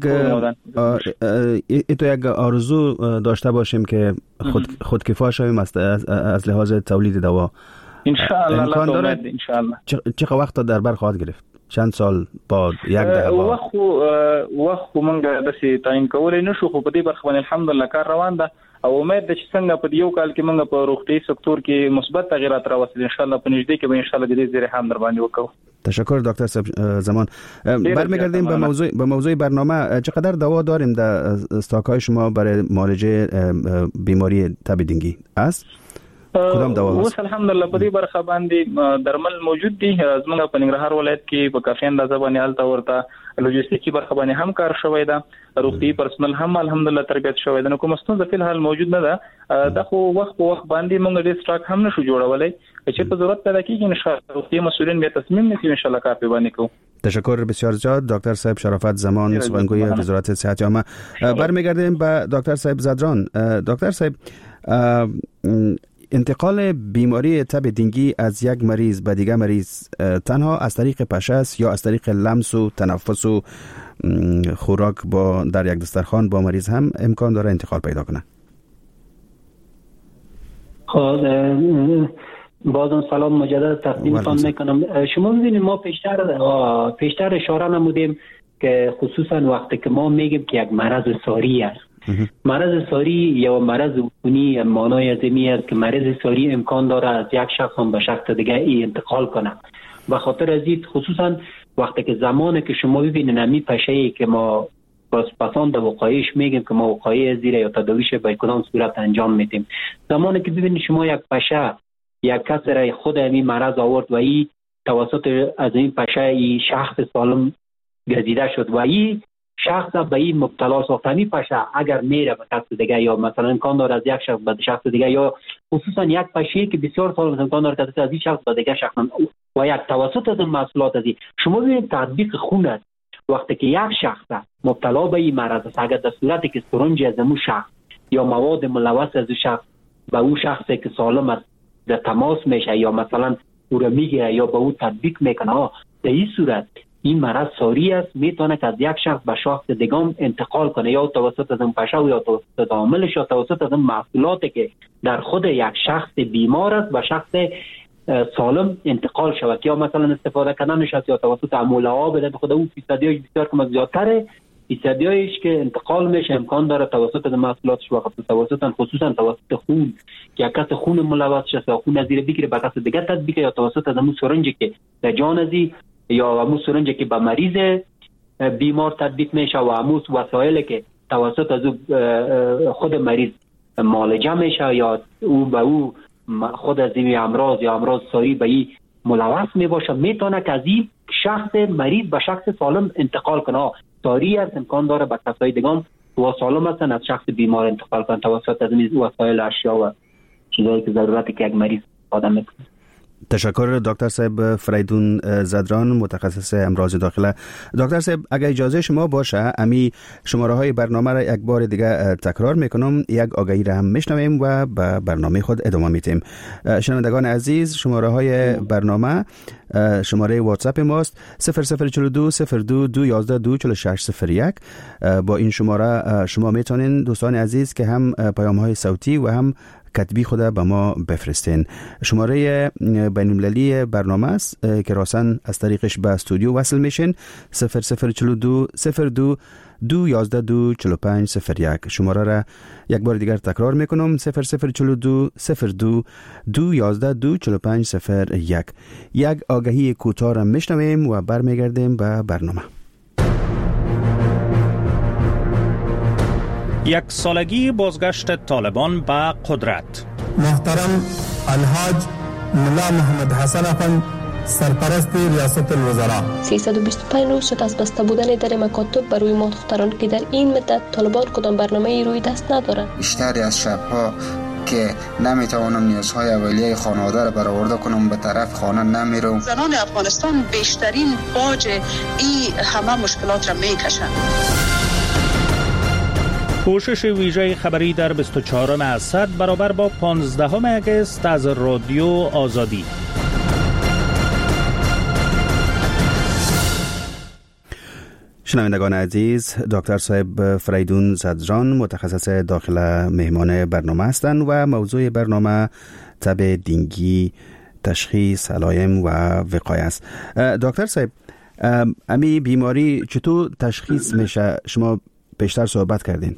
ایتو یک آرزو داشته باشیم که خودکفا شویم از لحاظ تولید دوا ان شاء الله امکان دارد؟ ان شاء الله چقدر وقت در بر خواهد گرفت؟ چند سال بعد یک دهه بعد؟ وخت مونږ د سي تعین کولای نشو خو په دې برخه باندې الحمدلله کار روان ده او امید ده چې څنګه په یو کال کې مونږ په روغتي سکتور کې مثبت تغیرات راوستل ان شاء الله په نږدې کې به ان شاء الله د دې زیری هم در باندې وکړو. تشکر دکتر صاحب زمان. برمیگردیم به موضوع برنامه. چقدر دوا داریم در استاک‌های شما برای معالجه بیماری تب دنگی است؟ کدام دوا اوس الحمدلله په دې برخه باندې درمل موجود دي. زموږ په ننګرهار ولایت کې په کافي اندازه باندې الته ورته لوجستیکي برخه باندې هم کار شوی ده. روغتي پرسنل هم الحمدلله تربیت شوی ده. نو کوم ستونزه په الحال موجود نه ده. د خو وخت په وخت باندې موږ د سټاک هم نشو جوړولای. چې په ضرورت پیدا کیږي ان شاء الله روغتي مسؤلین به تصمیم نیسي ان شاء الله کار به باندې کوو. تشکر بسیار زیاد دکتر صاحب شرافت زمان سخنگوی وزارت صحت عامه. برمیگردیم به دکتر صاحب زدران. دکتر صاحب انتقال بیماری تب دنگی از یک مریض به دیگر مریض تنها از طریق پشه است یا از طریق لمس و تنفس و خوراک با در یک دسترخوان با مریض هم امکان داره انتقال پیدا کنه؟ بازم سلام مجدد تقدیمتان میکنم. شما می‌بینید ما پیشتر اشاره نمودیم که خصوصا وقتی که ما میگیم که یک مرض ساری است. مرض ساری یا مرض عفونی معنای از این است که مرض ساری امکان داره از یک شخص به شخص دیگه انتقال کنه. به خاطر از این خصوصا وقتی که زمانی که شما ببینید نمی پشه‌ای که ما پسند وقایعش میگیم که ما وقایع زیر یا تداویش به کدام صورت انجام میدیم. زمانی که ببینید شما یک پشه یک کس را خود این مرض آورد و این توسط از این پشه این شخص سالم گردیده شد و این شخص به این مبتلا ساخت. همین پشه اگر میره به کس دیگه یا مثلا امکان داره از یک شخص به شخص دیگه یا خصوصا یک پشه که بسیار سال امکان داره که از این شخص به دیگه شخص و یک توسط از این محصولات از این شما ببینید تطبیق خون است. وقتی که یک شخص مبتلا به این مرض است اگر در صورتی که سرنج از اون شخص یا مواد ملوث از اون شخص به اون شخصی که سالم است در تماس میشه یا مثلا او را میگیره یا به او تطبیق میکنه در این صورت این مرض ساری است میتونه که از یک شخص به شخص دیگه انتقال کنه یا توسط از اون پشه یا توسط عاملش یا توسط از اون محصولاتی که در خود یک شخص بیمار است و شخص سالم انتقال شود یا مثلا استفاده کردنش است یا توسط عموله ها بده خود اون فیصدیش بسیار کم زیادتره فیصدیش که انتقال میشه امکان داره توسط از محصولاتش و خصوصا توسط خون که یک کس خون ملوث شده یا خون از زیر بگیره به کس دیگه تطبیق یا توسط از همون سرنجی که در جان ازی یا همون سرنجی که به مریض بیمار تطبیق میشه و همون وسایلی که توسط از خود مریض معالجه میشه یا او به او خود از این امراض یا امراض ساری به این ملوث می باشه میتونه که از این شخص مریض به شخص سالم انتقال کنه. ساری است امکان داره به کسای دیگه و سالم هستن از شخص بیمار انتقال کنه توسط از این وسایل اشیا و چیزایی که ضرورتی که یک مریض آدم میکنه. تشکر دکتر صاحب فریدون زدران متخصص امراض داخله. دکتر صاحب اگر اجازه شما باشه امی شماره های برنامه را یک بار دیگه تکرار میکنم، یک آگهی را هم میشنویم و به برنامه خود ادامه میتیم. شنوندگان عزیز شماره های برنامه شماره واتساپ ماست 0042 02 211 24601. با این شماره شما میتونین دوستان عزیز که هم پیام های صوتی و هم کتبی خود به ما بفرستین. شماره بین‌المللی برنامه است که راسن از طریقش به استودیو وصل میشین 0042 02 211 24501. شماره را یک بار دیگر تکرار میکنم 0042 02 211 24501. یک آگهی کوتاه را میشنویم و برمیگردیم به برنامه. یک سالگی بازگشت طالبان به قدرت. محترم الحاج ملا محمد حسن افند سرپرست ریاست الوزراء 325 روز شد از بسته بودن در مکاتب بر روی ما دختران که در این مدت طالبان کدام برنامه‌ای روی دست ندارند. بیشتری از شب‌ها که نمیتوانم نیازهای اولیه خانواده را برآورده کنم به طرف خانه نمیرم. زنان افغانستان بیشترین باج این همه مشکلات را میکشند. کوشش ویژه خبری در 24 اسد برابر با 15 اگست از رادیو آزادی. شنوندگان عزیز، دکتر صاحب فریدون زدران متخصص داخل مهمان برنامه هستند و موضوع برنامه تب دینگی، تشخیص، علائم و وقایه است. دکتر صاحب امی بیماری چطور تشخیص میشه؟ شما پیشتر صحبت کردین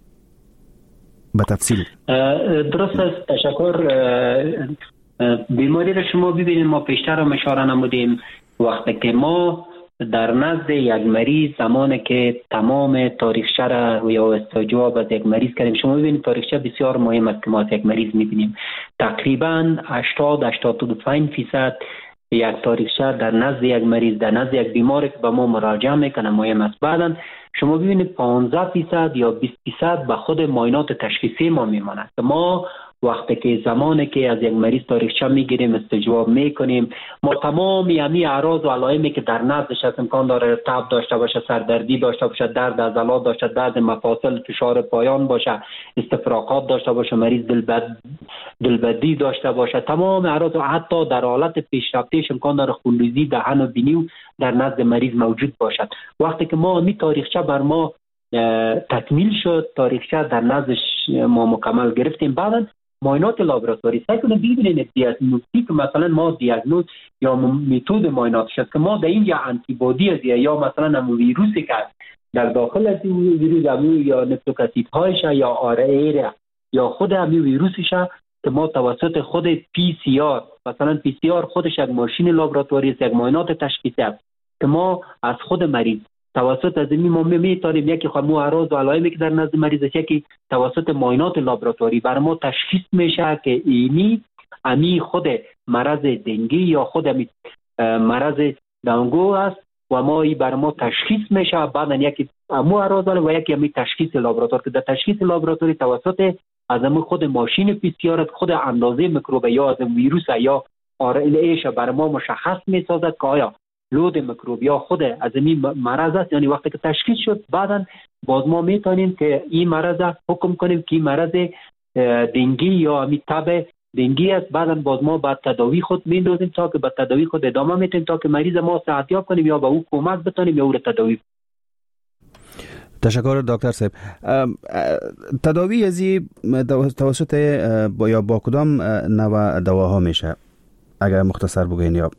به تفصیل. درست است، تشکر. بیماری را شما ببینید ما پیشتر هم اشاره نمودیم وقتی که ما در نزد یک مریض زمانی که تمام تاریخچه را یا استجواب از یک مریض کردیم، شما ببینید تاریخچه بسیار مهم است که ما از یک مریض میبینیم. تقریبا 80-85% یک تاریخچه در نزد یک مریض، در نزد یک بیماری که به ما مراجعه میکنه مهم است. بعدا شما ببینید 15% یا 20% به خود معاینات تشخیصی ما میماند. ما وقتی که زمانی که از یک مریض تاریخچه میگیریم استجواب میکنیم، ما تمام یعنی اعراض و علائمی که در نزدش هست، امکان داره تب داشته باشه، سردردی داشته باشه، درد عضلات داشته، درد مفاصل، فشار پایان باشه، استفراغات داشته باشه، مریض دلبدی داشته باشه، تمام اعراض و حتی در حالت پیشرفتهش امکان داره خونریزی دهن و بینی در نزد مریض موجود باشد. وقتی که ما می تاریخچه بر ما تکمیل شد، تاریخچه در نزدش ما مکمل گرفتیم، بعدا معاینات لابراتواری سعی کنیم ببینیم دیاگنوستیک مثلا ما دیاگنوز یا متد معایناتش است که ما در این یا آنتیبادی است یا مثلا هم ویروسی که در داخل از این ویروس یا نوکلئوتیدهایش یا آر یا خود همین ویروسش که ما توسط خود پی سی آر، مثلا پی سی آر خودش یک ماشین لابراتواری است، یک معاینات تشخیصی است که ما از خود مریض توسط از این ما میتونیم یکی خمو اعراض و علائمی که در نزد مریض است، یکی توسط معاینات لابراتواری بر ما تشخیص میشه که اینی خود مرض دنگی یا خود مرض دانگو است و ما ای بر ما تشخیص میشه. بعدا یکی امو اعراض و یکی همی تشخیص لابراتوار که در تشخیص لابراتواری توسط از خود ماشین پی سی آر خود اندازه میکروب یا از ویروس یا آر ان ایش بر ما مشخص میسازد که آیا لود میکروب یا خود از این مرض است. یعنی وقتی که تشخیص شد بعدا باز ما میتونیم که این مرض حکم کنیم که این مرض دنگی یا امی تب دنگی است. بعدا باز ما بعد تداوی خود میندازیم تا که به تداوی خود ادامه میتیم تا که مریض ما صحتیاب کنیم یا به او کمک بتونیم یا او را تداوی. تشکر دکتر صاحب. تداوی ازی توسط با کدام نوع دواها میشه اگر مختصر بگین یا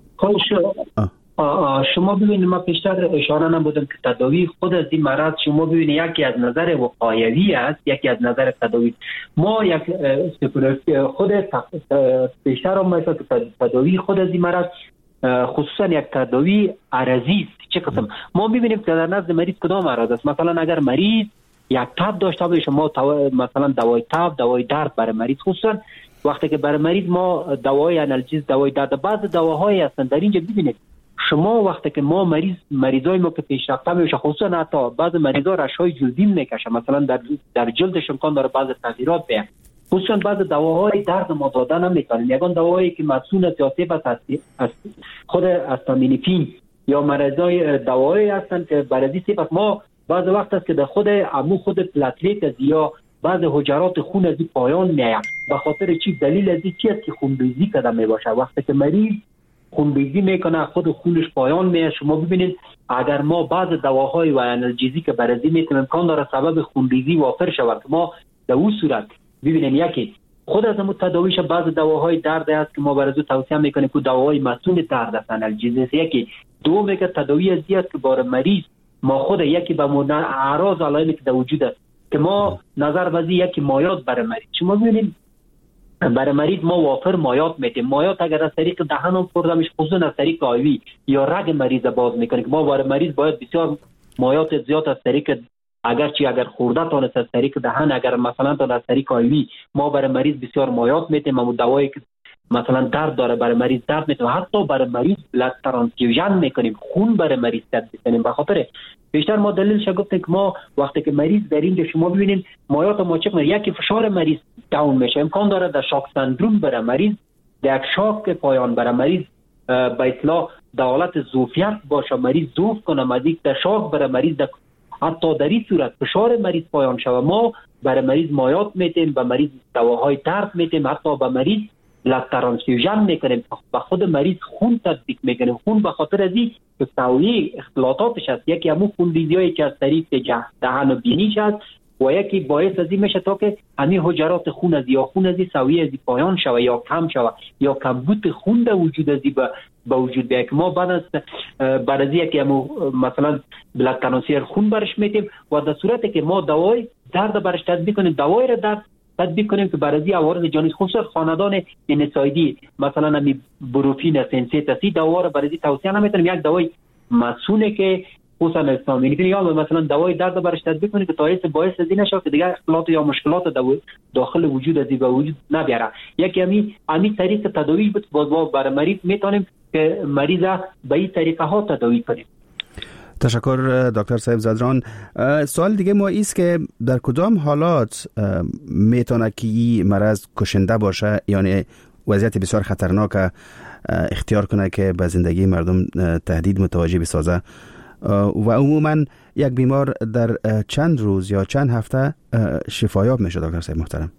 شما ببینید ما پیشتر اشاره نمودم که تداوی خود از این مرض شما ببینید یکی از نظر وقایوی است، یکی از نظر تداوی. ما یک خود پیشتر هم مثلا تداوی خود از این مرض خصوصا یک تداوی عرضی است. چه قسم ما ببینیم که در نزد مریض کدام مرض است. مثلا اگر مریض یک تب داشته باشه ما مثلا دوای تب، دوای درد برای مریض خصوصا وقتی که برای مریض ما دواهای آنالژیز، دوای درد، بعض دواهایی هستن در اینجا ببینید شما وقتی که ما مریضای ما که پیشرفته میشه، خصوصا حتی بعض مریضا رشهای جلدی میکشه، مثلا در جلدش امکان داره بعض تغییرات بیاد، خصوصا بعض دواهای درد ما دادن هم میکنن، یگان دواهایی که مسئول از سیاست است خود استامینوفن یا مریضای دواهایی هستن که برای صفت ما بعض وقت است که در خود پلاتلیت از یا بعض حجرات خون از پایان میاد. به خاطر چی؟ دلیل از چی است که خونریزی کده میباشه. وقتی که مریض خونریزی میکنه خود خونش پایان میاد. شما ببینید اگر ما بعض دواهای و آنالژیزی که برازی میتونیم امکان داره سبب خونریزی وافر شود، ما در اون صورت ببینیم یکی خود از همون تداویش بعض دواهای درد است که ما برازو توصیه میکنیم که دواهای مسئول درد است آنالژیزی. یکی دوم که تداوی از است که بار مریض ما خود یکی به اعراض علائمی که در وجود است که ما نظر بازی یکی مایات برای مریض. شما ببینید برای مریض ما وافر مایات میتیم. مایات اگر از طریق دهن هم خوردمش، خصوصا از طریق آیوی یا رگ مریض باز میکنه که ما برای مریض باید بسیار مایات زیاد از طریق اگر خورده تانست از طریق دهن، اگر مثلا تا از طریق آیوی ما برای مریض بسیار مایات میتیم. اما دوایی که مثلا درد داره برای مریض درد میتیم، حتی برای مریض بلاد ترانسفیوژن میکنیم، خون برای مریض تد میکنیم. به خاطر بیشتر ما دلیلش گفتیم که ما وقتی که مریض در اینجا شما ببینید مایات ما چه یکی فشار مریض داون میشه، امکان داره در شاک سندروم برای مریض، در یک شاک پایان برای مریض به اصطلاح در حالت ظوفیت باشه، مریض ظوف کنه، مریض در شاک برای مریض حتی در این صورت فشار مریض پایان شوه. ما برای مریض مایات میتیم، به مریض دواهای درد میتیم، حتی به مریض بلاد ترانسفیوژن میکنیم، به خود مریض خون تطبیق میکنیم. خون به خاطر از این که سویه اختلاطاتش هست، یکی همون خونریزیایی که از طریق دهن و بینیش هست و یکی باعث از این میشه تا که همین حجرات خون از یا خون از سویه از پایان شوه یا کم شوه یا کمبود خون در وجود از به وجود بیاید که ما بعد از یکی مثلا بلاد ترانسفر خون برش میتیم و در صورتی که ما دوای درد برش تطبیق کنیم، دوای را درد تطبیق کنیم که برای عوارض جانی خصوصا خاندان انسایدی مثلا همی بروفین سنسیت اسی دوا را برای توصیه نمیتونیم. یک دوای مسونه که خصوصا استامینوفن یا مثلا دوای درد برش تطبیق کنیم که باعث از این نشه که دیگر اختلالات یا مشکلات داخل وجود از به وجود نبیاره. یکی همین طریق تداوی بود باز برای مریض میتونیم که مریض به این طریقه ها تداوی کنیم. تشکر دکتر صاحب زدران. سوال دیگه ما ایست که در کدام حالات میتونه که این مرض کشنده باشه، یعنی وضعیت بسیار خطرناک اختیار کنه که به زندگی مردم تهدید متوجه بسازه و عموما یک بیمار در چند روز یا چند هفته شفایاب میشه دکتر صاحب محترم؟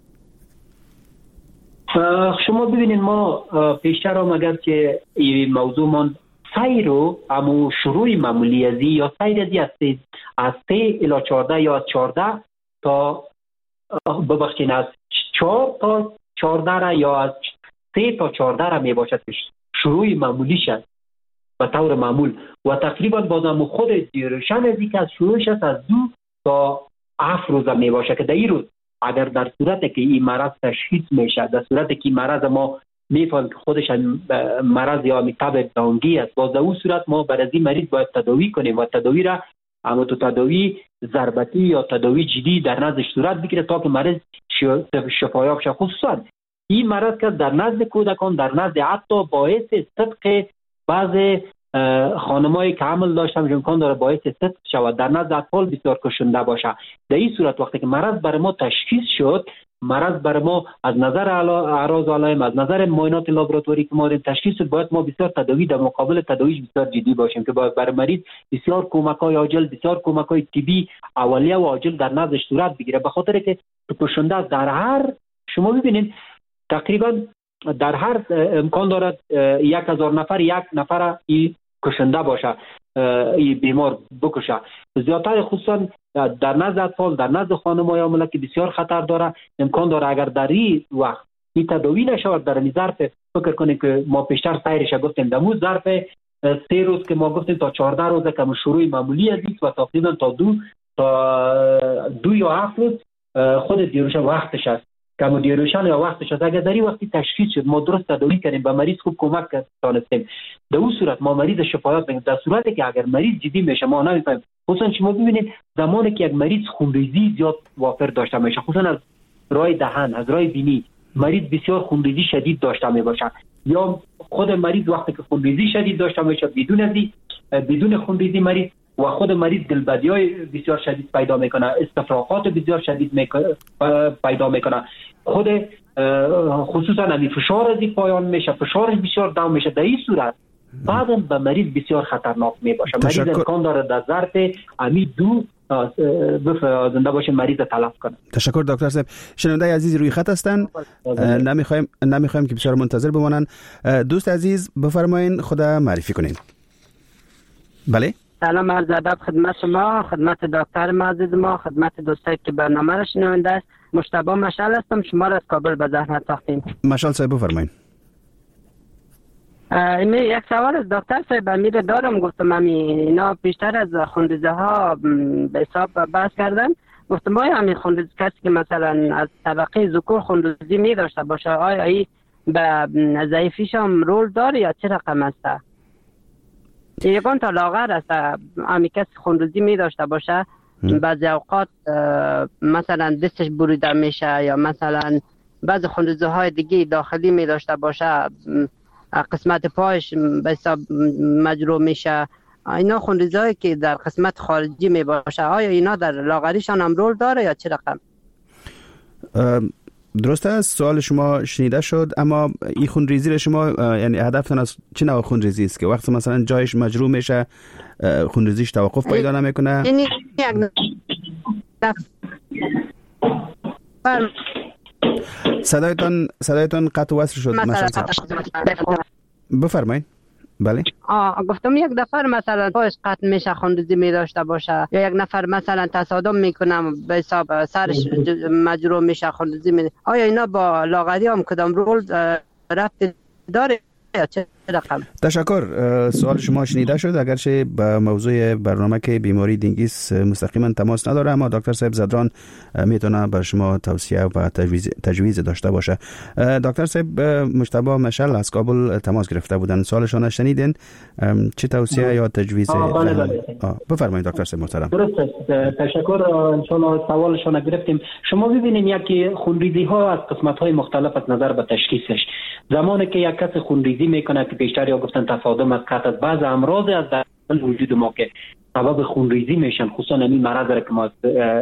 شما ببینید ما پیشتر هم اگر که این موضوع من سیرو امو شروع معمولی ازی یا سیر ازی از 3 الی 14 یا از 14 تا ببخشید از 4 تا 14 را یا از 3 تا 14 را می باشد که شروع معمولی شد به طور معمول و تقریبا بازم خود دیورشن ازی که از شروعش از 2 تا 7 روز می باشه که در این روز اگر در صورت که این مرض تشخیص میشه، در صورت که این مرض ما میفهمیم که خودش مرض یا میتاب دانگی است، باز در اون صورت ما برای این مریض باید تداوی کنیم و تداوی را اما تو تداوی ضربتی یا تداوی جدی در نزدش صورت بگیره تا که مریض شفایاب شه. خصوصا این مرض که در نزد کودکان، در نزد حتی باعث صدق بعض خانمایی که حمل داشتن امکان داره باعث صدق شود، در نزد اطفال بسیار کشنده باشه. در این صورت وقتی که مرض برای ما تشخیص شد، مرض برای ما از نظر اعراض علائم، از نظر معاینات لابراتوری که ما تشخیص شد، باید ما بسیار تداوی در مقابل تداویش بسیار جدی باشیم که باید برای مریض بسیار کمک‌های عاجل، بسیار کمک‌های طبی اولیه و عاجل در نزدش صورت بگیره. به خاطر که کشنده در هر شما ببینید تقریبا در هر امکان دارد 1000 نفر یک نفر این کشنده باشه، این بیمار بکشه. زیادتر خصوصا در نزد اطفال، در نزد خانم‌های حامله که بسیار خطر داره. امکان داره اگر در این وقت این تداوی نشود، در این ظرف فکر کنید که ما پیشتر سیرش گفتیم در مو ظرف 3 روز که ما گفتیم تا 14 روز که شروع معمولی است و تقریبا تا 2 یا 7 روز خود دیروش وقتش است که دیروشان یا وقتش است. اگر در این وقتی تشخیص شد ما درست تداوی کردیم به مریض خوب کمک تانستیم، در اون صورت ما مریض شفایات بگیم. در صورتی که اگر مریض جدی میشه ما نمیفهمیم. خصوصا شما ببینید زمانی که یک مریض خونریزی زیاد وافر داشته میشه، خصوصا از راه دهن، از راه بینی مریض بسیار خونریزی شدید داشته می باشد یا خود مریض وقتی که خونریزی شدید داشته باشه بدون خونریزی مریض و خود مریض دلبدی‌های بسیار شدید پیدا میکنه، استفراغات بسیار شدید پیدا میکنه، خود خصوصا امی فشار از پایان میشه، فشارش بسیار داون میشه. در این صورت بعداً به مریض بسیار خطرناک میباشه. مریض امکان داره در ظرف امی دو زنده باشه مریض تلف کنه. تشکر دکتر صاحب. شنونده عزیز روی خط هستن، نمیخوایم که بسیار منتظر بمانن. دوست عزیز بفرمایید خدا معرفی کنین. بله. سلام عرض ادب خدمت شما، خدمت دکتر معزز ما، خدمت دوستایی که برنامه را شنونده است. مجتبی مشعل هستم، شما را از کابل به زحمت ساختیم. مشعل صاحب بفرمایید. یک سوال از دکتر صاحب امیر دارم. گفتم اینا بیشتر از خونریزی ها به حساب بحث کردن. گفتم آیا همین خونریزی کسی که مثلا از طبقه ذکور خونریزی می داشته باشه آیا این به ضعیفیش هم رول داره یا چه رقم است؟ یکان تا لاغر است همین کسی خونریزی می داشته باشه بعضی اوقات مثلا دستش بریده میشه یا مثلا بعضی خونریزی های دیگه داخلی می داشته باشه، قسمت پایش به حساب مجروح میشه. اینا خونریزی هایی که در قسمت خارجی می باشه آیا اینا در لاغریشان هم رول داره یا چه رقم؟ درسته است، سوال شما شنیده شد، اما این خونریزی را شما یعنی هدفتون از چه نوع خونریزی است که وقتی مثلا جایش مجروح میشه خونریزیش توقف پیدا نمیکنه؟ یعنی صدایتان قطع وصل شد. بفرمایید. بله. گفتم یک نفر مثلا پایش قطع میشه خونریزی می داشته باشه یا یک نفر مثلا تصادم میکنه به حساب سرش مجروح میشه خونریزی می، آیا اینا با لاغری هم کدام رول ربط داره یا چه رقم؟ تشکر. سوال شما شنیده شد. اگرچه به موضوع برنامه که بیماری دینگیس مستقیما تماس نداره، اما دکتر صاحب زدران میتونه به شما توصیه و تجویز داشته باشه. دکتر صاحب مجتبی مشعل از کابل تماس گرفته بودن، سوالشون شنیدین؟ چه توصیه یا تجویز؟ بفرمایید دکتر صاحب محترم. درست. تشکر. انشالله سوالشون گرفتیم. شما ببینید یکی خونریزی ها از قسمت های مختلف از نظر به تشخیصش. زمانی که یک کس خونریزی میکنه که بیشتر یا گفتن تصادم از قطع از بعض امراض از در وجود ما که سبب خونریزی میشن، خصوصا این مرض را که ما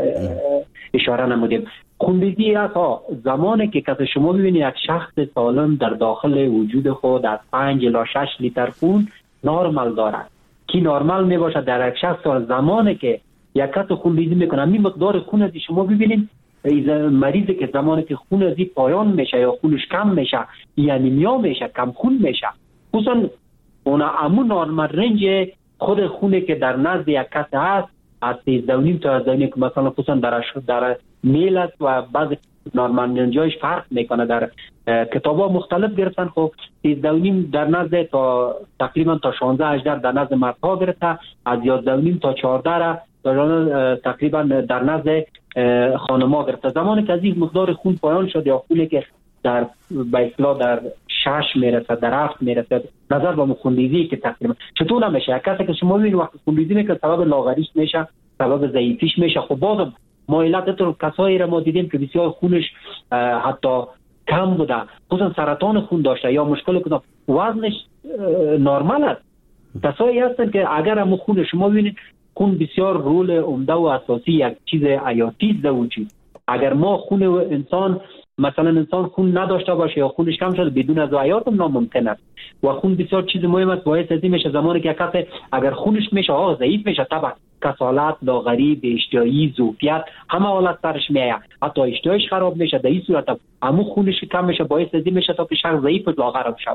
اشاره نمودیم. خونریزی است زمانی که کسی شما ببینید یک شخص سالم در داخل وجود خود از 5 الی 6 لیتر خون نرمال دارد که نرمال میباشه در یک شخص سال. زمانی که یک کس خونریزی میکنه این مقدار خون از شما ببینید مریضی که زمانی که خون ازی پایان میشه یا خونش کم میشه یا انیمیا میشه، کم خون میشه، خصوصا اون امون نورمال رنج خود خونه که در نزد یک کس هست از 13.5 تا 12.5 که مثلا خصوصا در میل است و بعض نورمال رنجایش فرق میکنه. در کتابا مختلف گرفتن. خب 13.5 در نزد تا تقریبا تا 16-18 در نزد مردها گرفته، از 11.5 تا 14 را تقریبا در نزد خانم‌ها گرفته. زمانی که از این مقدار خون پایان شد یا خونی که در به اصطلاح در 6 میرسه در 7 میرسه نظر به خونریزی که تقریبا چطور نمیشه کسی که شما ببینید وقتی خونریزی میکنه سبب لاغریش میشه، سبب ضعیفیش میشه. خب بازم ما علت کسایی را ما دیدیم که بسیار خونش حتی کم بوده، خصوصا سرطان خون داشته یا مشکل کدام وزنش نرمال است. کسایی هستن که اگر هم خون شما ببینید خون بسیار رول عمده و اساسی یک چیز حیاتی در وجود. اگر ما خون انسان مثلا انسان خون نداشته باشه یا خونش کم شده بدون از حیات ناممکن است و خون بسیار چیز مهم است. باعث از این میشه زمانی که کسی اگر خونش میشه ضعیف میشه، طبعا کسالت، لاغری، بی‌اشتهایی، ظرفیت همه حالت سرش میاد، حتی اشتهایش خراب میشه. در این صورت هم خونش کم میشه، باعث از این میشه تا که شخص ضعیف و لاغر بشه.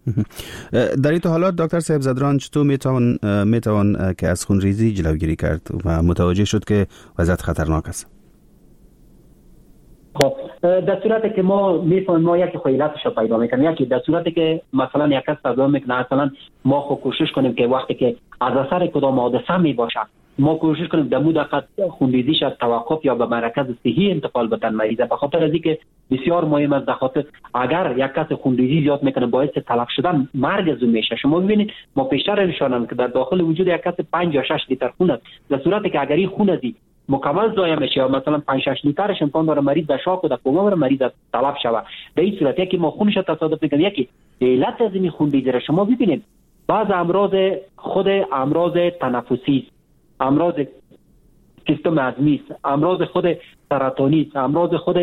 در این حالات دکتر صاحب زدران چطور میتوان که از خونریزی جلوگیری کرد و متوجه شد که وضعیت خطرناک است؟ خب در صورتی که ما میفهمیم ما یک خیالاتش رو پیدا میکنیم، یکی در صورتی که مثلا یک کس تظاهر میکنه مثلا ما خود کوشش کنیم که وقتی که از اثر کدام حادثه میباشه ما کوشش کنیم در مدت خونریزیش از توقف یا به مرکز صحی انتقال بدن مریض. به خاطر از اینکه بسیار مهم است، خاطر اگر یک کس خونریزی زیاد میکنه باعث تلف شدن مرگ از اون میشه. شما ببینید ما پیشتر نشانم که در داخل وجود یک کس 5 یا 6 لیتر خون است. در صورتی که اگر این خون ازی مکمل ضایع میشه، یا مثلا 5-6 لیترش امکان داره مریض در شاک و در کما بره، مریض تلف شود. در این صورت که ما خونش تصادف میکنیم، یکی علت از این خون ریزی را شما ببینید، بعض امراض خود امراض تنفسی، امراض سیستم هضمی، امراض خود سرطانی، امراض خود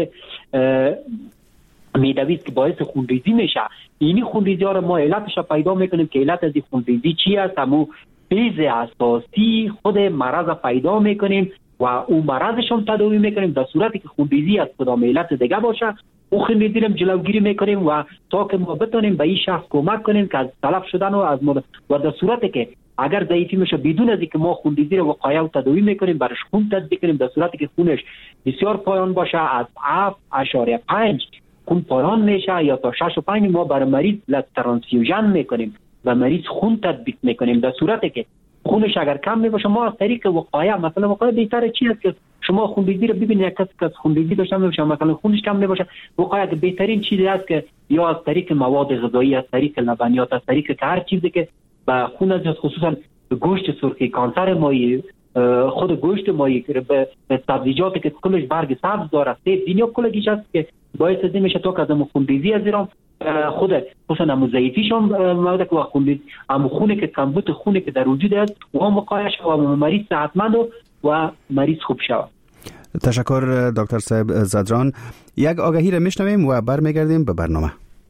میدوی که باعث خونریزی میشه. اینی خونریزی ها رو ما علتش پیدا میکنیم که علت از این خونریزی چی است، همون فیز اساسی خود مرض پیدا میکنیم و اون مرضش هم تداوی میکنیم. در صورتی که خونریزی از کدام علت دیگه باشه، او خونریزی رو جلوگیری میکنیم و تا که ما بتونیم به این شخص کمک کنیم که از تلف شدن و در صورتی که اگر ضعیفی میشه بدون از اینکه ما خونریزی رو وقایع و تداوی میکنیم، برش خون تزریق کنیم، در صورتی که خونش بسیار پایان باشه، از 7.5 خون پایان میشه یا تا 6.5 ما برای مریض ترانسفیوژن میکنیم و مریض خون تطبیق میکنیم. در صورتی که خونش اگر کم میباشه، ما از طریق وقایع، مثلا وقایع بهتره چی است که شما خونریزی رو ببینید، کسی که خونریزی داشته باشه مثلا خونش کم میباشه، وقایع که بهترین چیزی است که یا از طریق مواد غذایی، از طریق لبنیات، از طریق که هر چیزی که به خون از خصوصا گوشت سرخی، کانسر مایع، خود گوشت مایع، به سبزیجاتی که کلش برگ سبز داره، سیب، دنیا کلش است که باعث از این میشه تا که از خونریزی از ایران خود خصوصا همون ضعیفیشون مواد که خونریزی، همون خونه که کمبود خونه که در وجود است و هم وقایع شود و مریض صحتمند و مریض خوب شود. تشکر دکتر صاحب زدران. یک آگهی را میشنویم و برمیگردیم به برنامه.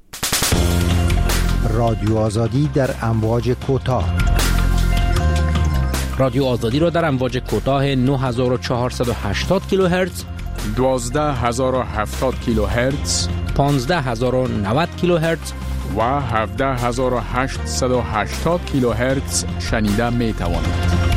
رادیو آزادی در امواج کوتاه. رادیو آزادی را در امواج کوتاه 9480 کیلوهرتز، 12070 کیلوهرتز، 15090 کیلوهرتز و 17880 کیلوهرتز شنیده می توانید.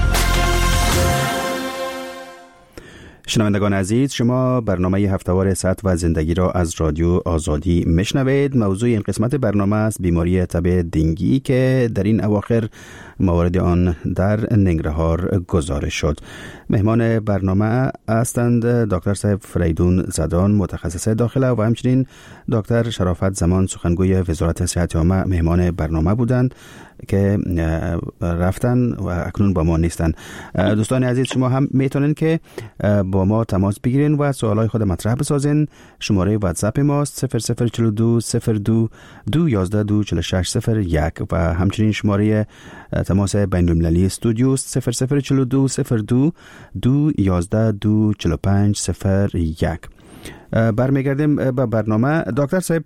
شنوندگان عزیز، شما برنامه هفته‌وار صحت و زندگی را از رادیو آزادی میشنوید. موضوع این قسمت برنامه است بیماری تب دنگی که در این اواخر موارد آن در ننگرهار گزارش شد. مهمان برنامه هستند دکتر صاحب فریدون زدران، متخصص داخله، و همچنین دکتر شرافت زمان، سخنگوی وزارت صحت عامه مهمان برنامه بودند که رفتن و اکنون با ما نیستن. دوستان عزیز، شما هم میتونین که با ما تماس بگیرین و سوالای خود مطرح بسازین. شماره واتساپ ماست 0042 02 211 24601 و همچنین شماره تماس بین المللی استودیو 0042 02 211 24501. برمیگردیم به برنامه. دکتر صاحب،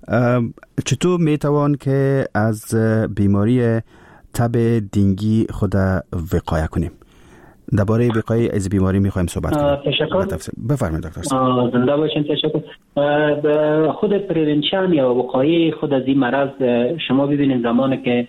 چطور میتوان که از بیماری تب دنگی خود وقایه کنیم؟ درباره وقایه از بیماری میخوایم صحبت کنیم. تشکر. بفرمایید دکتر صاحب. زنده باشین. تشکر. خود پریونشن یا وقایه خود از این مرض، شما ببینید زمانی که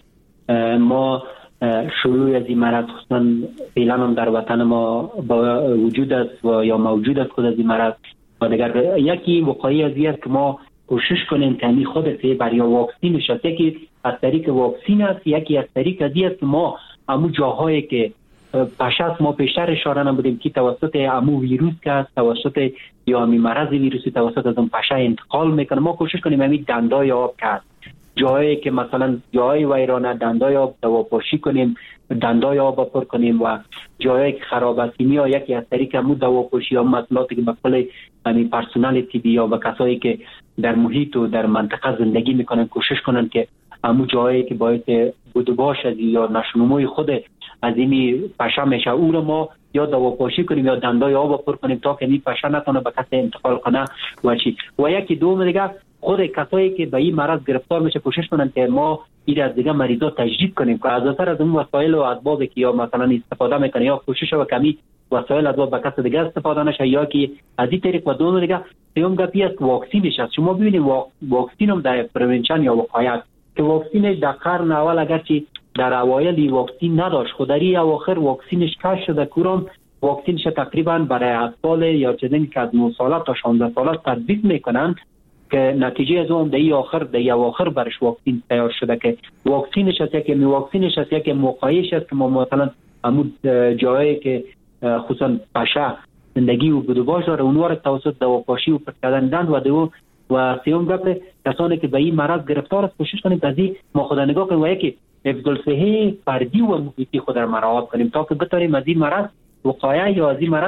ما شروع از این مرض، خصوصا فعلا هم در وطن ما با وجود است و یا موجود است خود از این مرض، و دیگر یکی وقایه از این است که ما کوشش کنیم که خود بر یا واکسین شد، یکی از طریق واکسین است، یکی از طریق از این است که ما همون جاهایی که پشت ما پیشتر اشاره نمودیم که توسط همون ویروس که است، توسط یا همین مرض ویروسی توسط از اون پشه انتقال میکنه، ما کوشش کنیم همین دندای آب کرد، جایی که مثلا جای ویرانه دندای آب دواپاشی کنیم، دندای آب پر کنیم، و جایی که خراب است یا یکی از طریق همون دواپاشی یا مسئولاتی که به کل همین پرسنل طبی یا به کسایی که در محیط و در منطقه زندگی میکنن کوشش کنن که همون جایی که باعث بودباش از یا نشونموی خود از این پشه میشه او رو ما یا دواپاشی کنیم یا دندای آب پر کنیم تا که این پشه نتونه به کسی انتقال کنه و چی. و یکی دوم دیگه خود کسایی که به این مرض گرفتار میشه کوشش کنن که ما این از دیگه مریضا تجدید کنیم که از اثر از اون وسایل و اسبابی که یا مثلا استفاده میکنه یا کوشش و کمی وسایل اسباب به کس دیگه استفاده نشه یا که از این طریق. و دوم دیگه سوم گپی است واکسینش است. شما ببینید واکسین هم در پریونشن یا وقایه که واکسینش در قرن اول اگرچه در اوایل واکسین نداشت، خودری اواخر واکسینش کش شده، کورم واکسینش تقریبا برای اطفال یا چیزی که از 9 ساله تا 16 ساله تطبیق میکنن که نتیجه از اون در اواخر برش واکسین تیار شده که واکسینش است که واکسینش است که موقعیش است که ما مثلا همون جایی که خصوصا پشه زندگی و بدوباش داره اونها را توسط دواپاشی و پرکردن دند و سیوم گپ کسانی که به این مرض گرفتار است کوشش کنیم از این ما خود نگاه کنیم و یکی حفظ الصحه فردی و محیطی خود را مراعات کنیم تا که بتونیم از این مرض وقایه یا از این مرض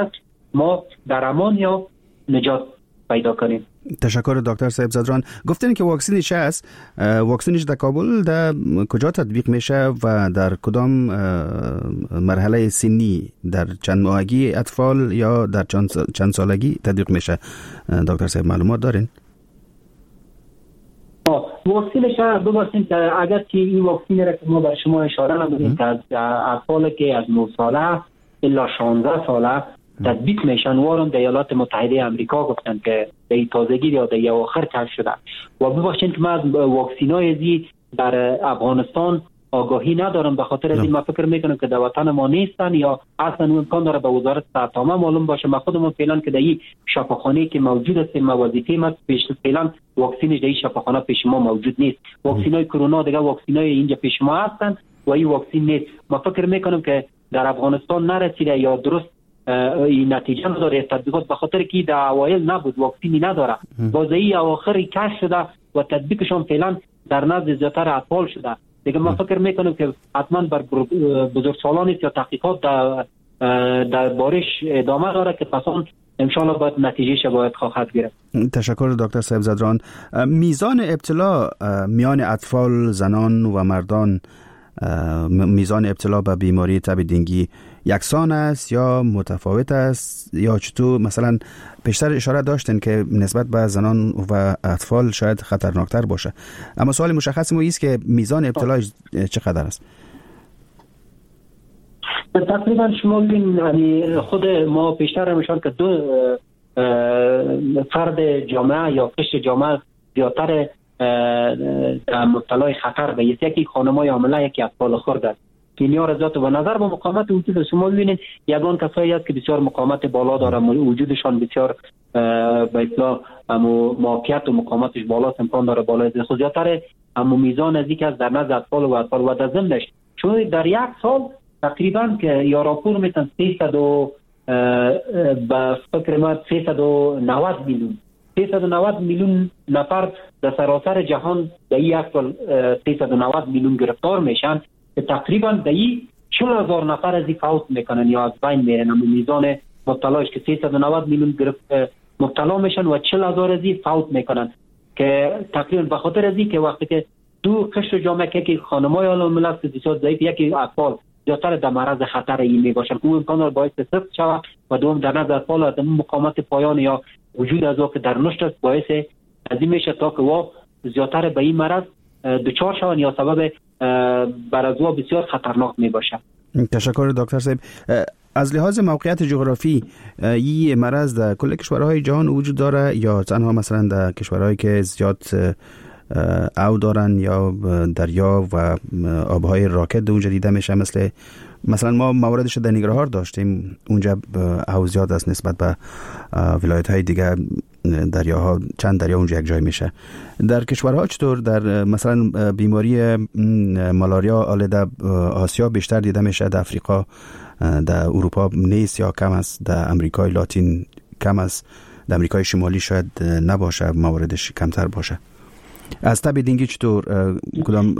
ما در امان یا نجات پیدا کنیم. تشکر دکتر صاحب زادران. گفتین که واکسینش هست، واکسینش در کابل در کجا تطبیق میشه و در کدام مرحله سنی، در چند ماهگی اطفال یا در چند سالگی تطبیق میشه؟ دکتر صاحب معلومات دارین؟ واکسینش ببینیم که اگر که این واکسین را که ما بر شما اشاره نمودیم که از اطفال که از 9 ساله الا 16 ساله تطبیق میشن، وارم در ایالات متحده آمریکا گفتن که در تازگی یا در آخر کشف شده. و ببخشید که من از واکسینای ازی در افغانستان آگاهی ندارم، به خاطر از این من فکر میکنم که در وطن ما نیستن یا اصلا امکان داره به وزارت صحت عامه معلوم باشه. من خودم فعلا که در این شفاخانه که موجود است، وظیفه ما فعلا واکسینش در این شفاخانه پیش ما موجود نیست. واکسینای کرونا دیگه واکسینای اینجا پیش ما هستن و این واکسین نیست. من فکر میکنم که در افغانستان نرسیده یا درست این نتیجه نداره تطبیقات، به خاطر که در اوایل نبود، واکسینی نداره. بازی اواخری کش شده و تطبیقشون فعلا در نزد زیاتر اطفال شده. دیگه من فکر میکنم که حتما بر بزرگسالان یا تحقیقات در بارش ادامه داره که پسان انشالله باید نتیجهش باید خواهد گرفت. تشکر دکتر صاحب زادران. میزان ابتلا میان اطفال، زنان و مردان، میزان ابتلا به بیماری تب دنگی یکسان است یا متفاوت است یا چطور؟ مثلا پیشتر اشاره داشتن که نسبت به زنان و اطفال شاید خطرناکتر باشه، اما سوال مشخص ما است که میزان ابتلا چقدر است؟ تقریبا شما ببین خود ما پیشتر هم اشاره که دو فرد جامعه یا قشر جامعه زیادتر مبتلای خطر به یکی خانمای حامله، یکی اطفال خرد است. اینیا را ذات و نظر با مقاومت وجود شما ببینید یگان کسایی است که بسیار مقاومت بالا دارن، وجودشان بسیار به اصطلاح موقعیت و مقاومتش بالا، امکان داره بالا از خود زیادتر، اما میزان از یک از در نزد اطفال و در ضمنش چون در یک سال تقریبا که یا راپور میتن 300 به فکر ما 390 میلیون نفر در سراسر جهان در یک سال 390 میلیون گرفتار میشن که تقریبا در 40,000 نفر از این فوت میکنن یا از بین میرن. اما میزان مبتلاش که 390 میلیون مبتلا میشن و 40,000 از این فوت میکنن که تقریبا به خاطر از این که وقتی که دو قشر جامعه که خانمای عالم ملت بسیار ضعیف، یکی اطفال زیادتر در معرض خطر این میباشن که اون امکان داره باعث سخت شود و دوم در نظر اطفال از مقاومت پایان یا وجود از که در نشت است باعث از این میشه تا که وا زیادتر به این مرض دچار شوند یا سبب بر از وا بسیار خطرناک میباشه. تشکر دکتر صاحب. از لحاظ موقعیت جغرافی این مرض در کل کشورهای جهان وجود داره یا تنها مثلا در کشورهایی که زیاد او دارن یا دریا و آبهای راکد اونجا دیده میشه؟ مثلا ما موردش در ننگرهار داشتیم، اونجا او زیاد است نسبت به ولایت های دیگه، دریاها چند دریا اونجا یک جای میشه. در کشورها چطور؟ در مثلا بیماری مالاریا در آسیا بیشتر دیده میشه، در افریقا، در اروپا نیست یا کم است، در امریکای لاتین کم است، در امریکای شمالی شاید نباشه، مواردش کمتر باشه. از تب دنگی چطور؟ کدام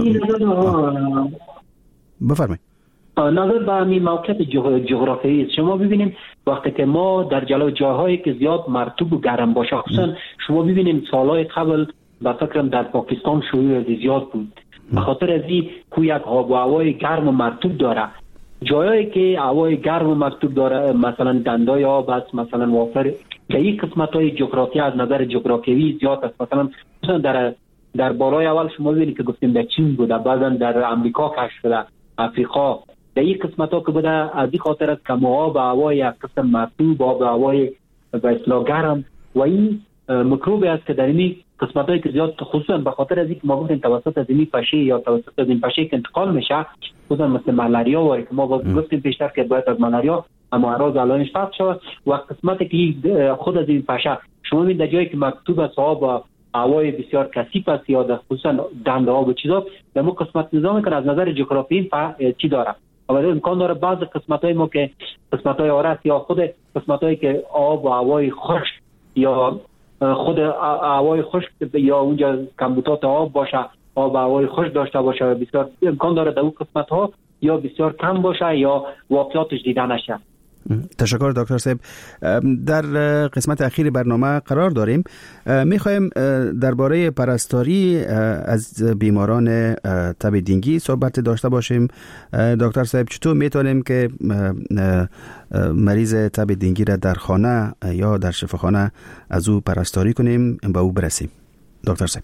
بفرمایید. نظر به همین موقعیت جغرافیایی است. شما ببینید وقتی که ما در جلو جاهایی که زیاد مرطوب و گرم باشه، خصوصا شما ببینید سالهای قبل به فکرم در پاکستان شیوع زیاد بود، به خاطر از این که یک آب و هوای گرم و مرطوب داره. جایی که هوای گرم و مرطوب داره مثلا دندای آب است، مثلا وافر که این قسمت‌های جغرافی از نظر جغرافیایی زیاد است. مثلا در بالای اول شما ببینید که گفتیم در چین بوده، بعداً در آمریکا کشف شده، افریقا، در این قسمت‌ها که بوده از این خاطر است که آب و هوای یک قسم مرطوب، آب و هوای به اصطلاح گرم و این میکروبی است که در این قسمت‌هایی که زیاد خصوصا به خاطر از اینکه ما گفتیم توسط از این پشه یا توسط از این پشه که انتقال میشه، خصوصا مثل مالاریا و که ما گفتیم پیشتر که باید از مالاریا اما اعراض علائمش فرق شود و قسمتی که خود از این پشه شما ببینید در جایی که مکتوب است آب و هوای بسیار کثیف است یا خصوصا دنده آب و چیزا، در مو قسمت نظام که از نظر جغرافیایی چی داره. اما امکان داره بعض قسمت‌های ما که قسمت‌های آرس یا خود قسمت‌هایی که آب و هوای خشک یا خود هوای خشک یا اونجا کمبودات آب باشه، آب و هوای خشک داشته باشه، بسیار امکان داره در اون قسمت‌ها یا بسیار کم باشه یا واقعاتش دیده نشه. تشکر دکتر صاحب. در قسمت اخیر برنامه قرار داریم. میخوایم درباره پرستاری از بیماران تب دینگی صحبت داشته باشیم. دکتر صاحب چطور میتونیم که مریض تب دینگی را در خانه یا در شفاخانه از او پرستاری کنیم به او برسیم؟ دکتر صاحب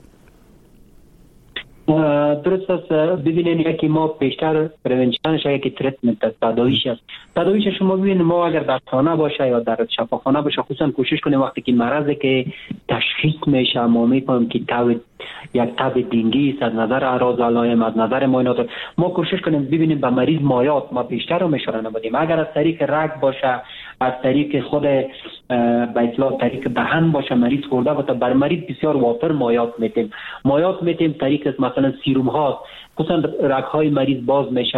درست است. ببینید یکی ما پیشتر پرونشنش یکی تریتمنت است، تداویش است. تداویش شما ببینید ما اگر در خانه باشه یا در شفاخانه باشه خصوصا کوشش کنیم وقتی که مرضی که تشخیص میشه ما میفهمیم که یک تب دینگی است، از نظر اعراض علائم از نظر معاینات ما کوشش کنیم ببینیم به مریض مایات ما بیشتر رو اشاره نمودیم. اگر از طریق رگ باشه، از طریق خود به اصطلاح طریق دهن باشه مریض خورده باشه، بر مریض بسیار وافر مایات میتیم طریق مثلا سیروم ها خصوصا رگ های مریض باز میشه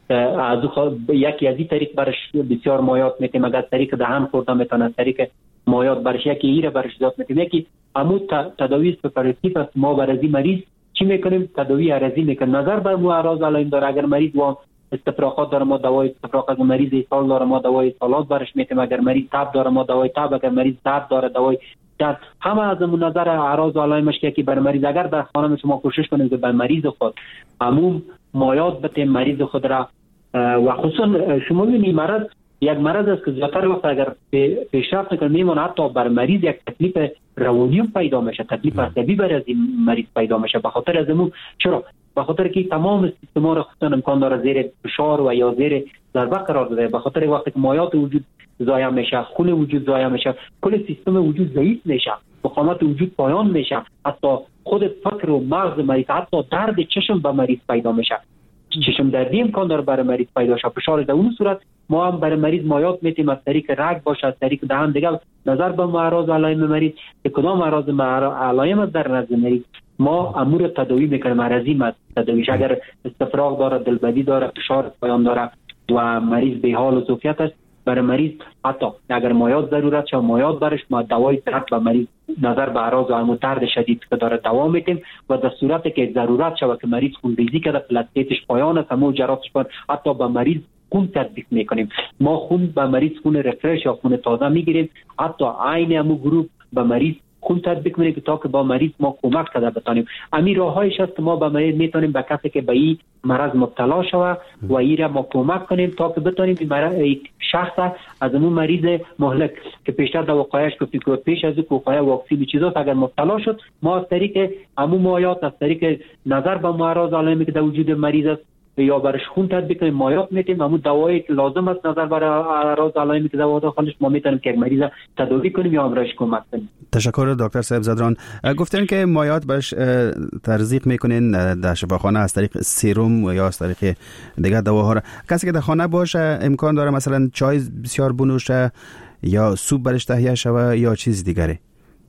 از یکی از این طریق برش بسیار مایات میتیم. اگر طریق دهن خورده میتونه از طریق مایات برش یکی ایره برش ذات میتیم. یکی عمود تداوی پرپاراتیو است. ما بر از این مریض چی میکنیم؟ تداوی عرضی میکنیم. نظر بر مو اعراض علائم داره. اگر مریض استفراغات داره ما دوای استفراغ، اگر مریض ایسال داره ما دوای ایسالات برش میتیم، اگر مریض تب داره ما دوای تب، اگر مریض درد داره دوای درد. همه از نظر اعراض علائمش که بر مریض اگر در خانه شما کوشش کنید که بر مریض خود عموم مایات بتیم مریض خود را و خصوصا شما ببینید مرض یک مرض است که زیادتر وقت اگر پیشرفت نکنه میمونه حتی بر مریض یک تکلیف روانی پیدا میشه، تکلیف عصبی بر از این مریض پیدا میشه. به خاطر از اون چرا؟ به خاطر که تمام سیستما را خصوصا امکان داره زیر فشار و یا زیر ضربه قرار بده. به خاطر وقتی که مایات وجود ضایع میشه، خون وجود ضایع میشه، کل سیستم وجود ضعیف میشه، مقاومت وجود پایان میشه، حتی خود فکر و مغز مریض، حتی درد چشم به مریض پیدا میشه، چشم دردی امکان داره برای مریض پیدا شه. فشار در اون صورت ما هم برای مریض مایات میتیم از طریق رگ باشه، از طریق دهن. دیگه نظر به اعراض علائم مریض که کدام اعراض علائم در نزد مریض ما امور تداوی میکنیم. عرضی تداویش اگر استفراغ داره، دلبدی داره، فشار پایان داره و مریض به حال و ظرفیت است، برای مریض حتی اگر مایات ضرورت شه مایات برش ما دوای درد به مریض نظر به اعراض و درد شدید که داره دوا میتیم و در صورتی که ضرورت شه که مریض خونریزی کرده پلاتلیتش پایان است همو جراحتش پایان حتی به مریض خون تطبیق میکنیم. ما خون به مریض خون رفرش یا خون تازه میگیریم، حتی عین همو گروه به مریض خون تطبیق میکنیم تا که با مریض ما کمک کرده بتانیم. همین راههایش است که ما به مریض میتونیم به کسی که به این مرض مبتلا شوه و این را ما کمک کنیم تا که بتانیم این شخص از اون مریض مهلک که پیشتر در وقایعش گفتیم که پیش از این وقایع واکسین چیزات اگر مبتلا شد ما از طریق همون مایات از طریق نظر به اعراض علائمی که در وجود مریض است یا برش خون تطبیق کنیم مایات میتیم، همون دوایی که لازم است نظر بر اعراض علائمی که دوا داخلش ما میتونیم که مریض تداوی کنیم یا امرش کمک کنیم. تشکر دکتر صاحب زدران. گفتن که مایات برش تزریق میکنین در شفاخانه از طریق سیروم یا از طریق دیگه دواها را. کسی که در خانه باشه امکان داره مثلا چای بسیار بنوشه یا سوپ برش تهیه شوه یا چیز دیگری؟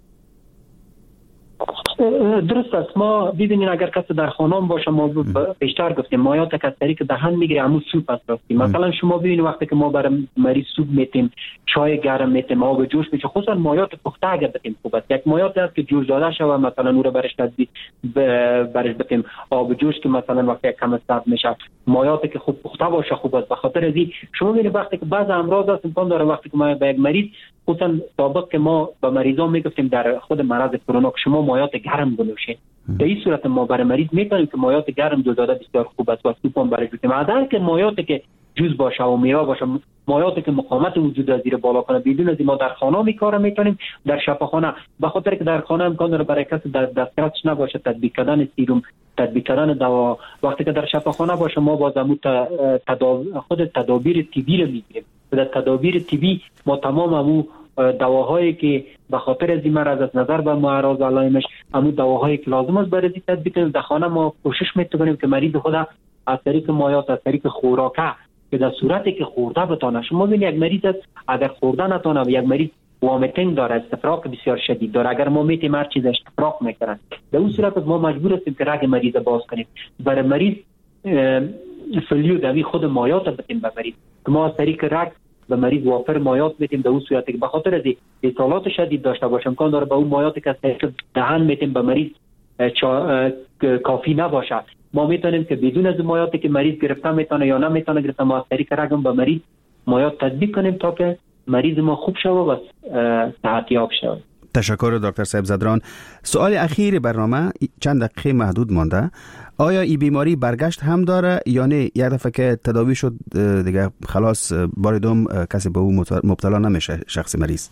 درست است. ما ببینید اگر کسی در خانه باشه ما بیشتر گفتیم مایات که از طریق دهن میگیره همون سوپ است راستی. مثلا شما ببینید وقتی که ما برای مریض سوپ میتیم، چای گرم میتیم، آب جوش میشه، خصوصا مایات پخته اگر بتیم خوب است. یک مایات است که جوش داده شوه مثلا نور برش تدبیر برش بتیم آب جوش که مثلا وقتی کم سرد میشه، مایات که خوب پخته باشه خوب است. به خاطر ازی شما ببینید وقتی که بعض امراض است امکان داره وقتی که ما به یک مریض خصوصا سابق که ما به مریضا میگفتیم در خود مرض کرونا که شما مایات گرم بنوشید، در این صورت ما برای مریض میتونیم که مایات گرم داده بسیار خوب است و سوپ هم برای بتیم. اگر که مایات که جوز باشه و میوه باشه، مایات که مقاومت وجود از زیر بالا کنه، بدون از ما در خانه میکاره میتونیم در شفاخانه. به خاطر که در خانه امکان داره برای کسی در دسترسش نباشه تطبیق کردن سیروم، تطبیق کردن دوا. وقتی که در شفاخانه باشه ما باز خود تدابیر طبی رو میگیریم. در تدابیر طبی ما تمام همون دواهایی که به خاطر از این مرض از نظر به اعراض علائمش همون دواهایی که لازم است برای تطبیق کنیم در خانه ما کوشش میکنیم که مریض خود از طریق مایات از طریق خوراکه که در صورتی که خورده بتونه. شما ببینید یک مریض است اگر خورده نتونه و یک مریض وامیتینگ داره، استفراغ بسیار شدید داره، اگر ما میتیم هر چیز استفراغ میکنن، در اون صورت ما مجبور هستیم که رگ مریض باز کنیم. برای مریض فلوید خود مایات بتیم به مریض که ما از طریق رگ به مریض وافر مایات میتیم. در اون صورتی که به خاطر از اصالات شدید داشته باشه امکان داره به اون مایاتی که از طریق دهن میتیم به مریض کافی نباشه، ما میتونیم که بدون از مایاتی که مریض گرفته میتونه یا نمیتونه گرفته ما از طریق رگم به مریض مایات تطبیق کنیم تا که مریض ما خوب شود و صحتیاب شود. تشکر دکتر صاحب زدران. سوال اخیر برنامه، چند دقیقه محدود مانده. آیا این بیماری برگشت هم داره یا نه؟ یک دفعه که تداوی شد دیگه خلاص بار دوم کسی به او مبتلا نمیشه شخص مریض؟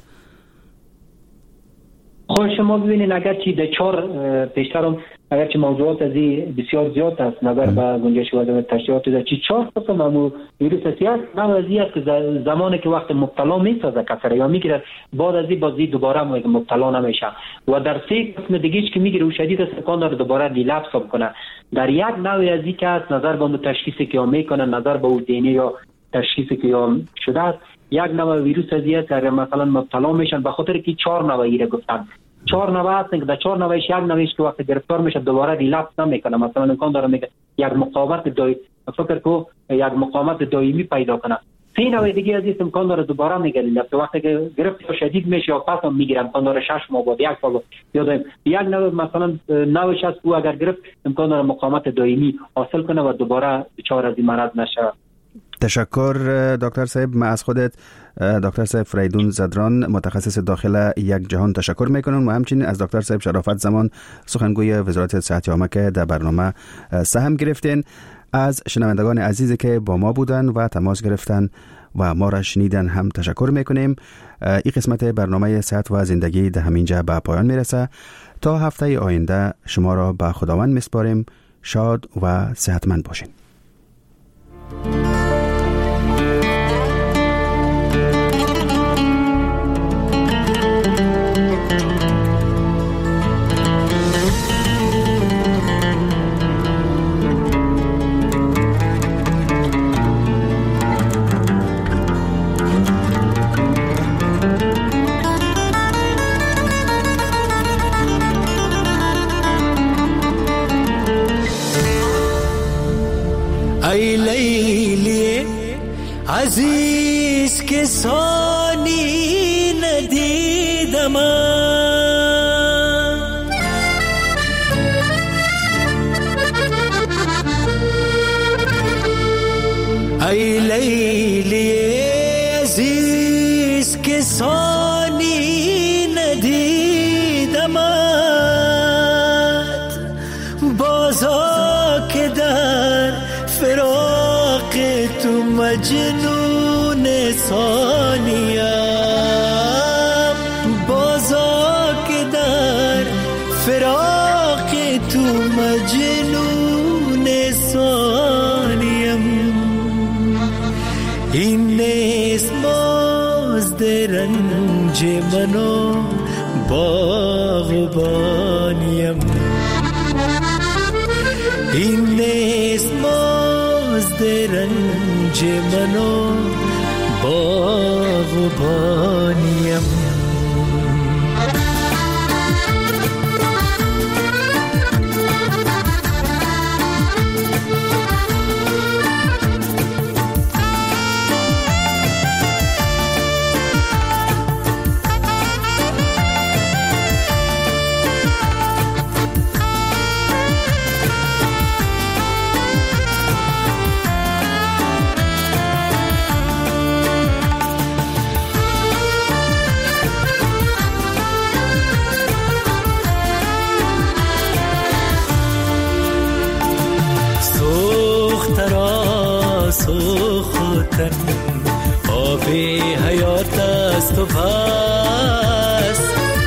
خب شما ببینید اگرچه در 4 پیشترم اگرچه موضوعات ازی بسیار زیاد است نظر به گنجایش و تشریحات در 4 قسم همون ویروس هست. نوازی است که زمانی که وقت مبتلا میسازه کسر یا میگیره بعد از این بازی دوباره مبتلا نمیشه و در 3 قسم دیگهش که میگیره و شدید است امکان داره دوباره ریلپس کنه. در یک نوع از این که است نظر به تشخیصی که میکنه نظر به دینه یا تشخیصی که شده است یک نوع ویروس ازی است که مثلا مبتلا میشن به خاطر که 4 نوعی را گفتن. 4 نوع هستن که در 4 نوعش یک نوعش که وقتی گرفتار میشه دوباره ریلپس نمیکنه. مثلا امکان داره میگه یک مقاومت فکر کو یک مقاومت دائمی پیدا کنه. 3 نوع دیگه از این امکان داره دوباره میگه ریلپس وقتی که گرفت شدید میشه یا پس هم میگیره امکان داره 6 ماه بعد 1 سال یادم یک نوع مثلا نوعش هست او اگر گرفت امکان داره مقاومت دائمی حاصل کنه و دوباره دچار از این مرض نشه. تشکر دکتر صاحب. من از خودت دکتر صاحب فریدون زدران متخصص داخل یک جهان تشکر میکنم و همچنین از دکتر صاحب شرافت زمان سخنگوی وزارت صحت عامه که در برنامه سهم گرفتین. از شنوندگان عزیزی که با ما بودن و تماس گرفتن و ما را شنیدن هم تشکر میکنیم. این قسمت برنامه صحت و زندگی در همینجا به پایان میرسه. تا هفته آینده شما را به خداوند میسپاریم. شاد و صحتمند باشین. ای لیلی عزیز که ثانی ندیدم ای لیلی عزیز که ثانی ندیدم بازا که در فراق تو مجنون ثانیم بازا که در فراق تو مجنون ثانیم این نیست مازد رنج منو باغبانیم این نیست مازد رنج منو باغبانیم سوختن آب حیات است و پس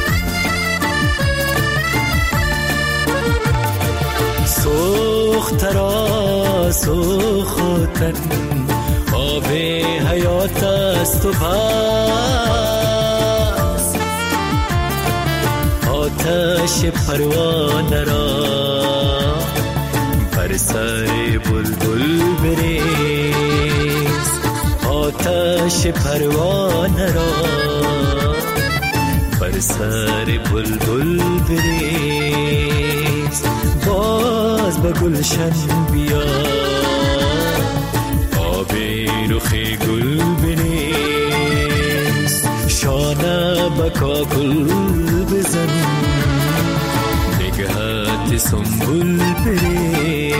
سوخترا سوختن آب حیات است و پس آتش پروانه را بر سر بلبل بریز آتش پروانه را بر سر بلبل بریز باز به گلشن بیا آب رخ گل بریز شانه به کاکل بزن نگهت سنبول بریز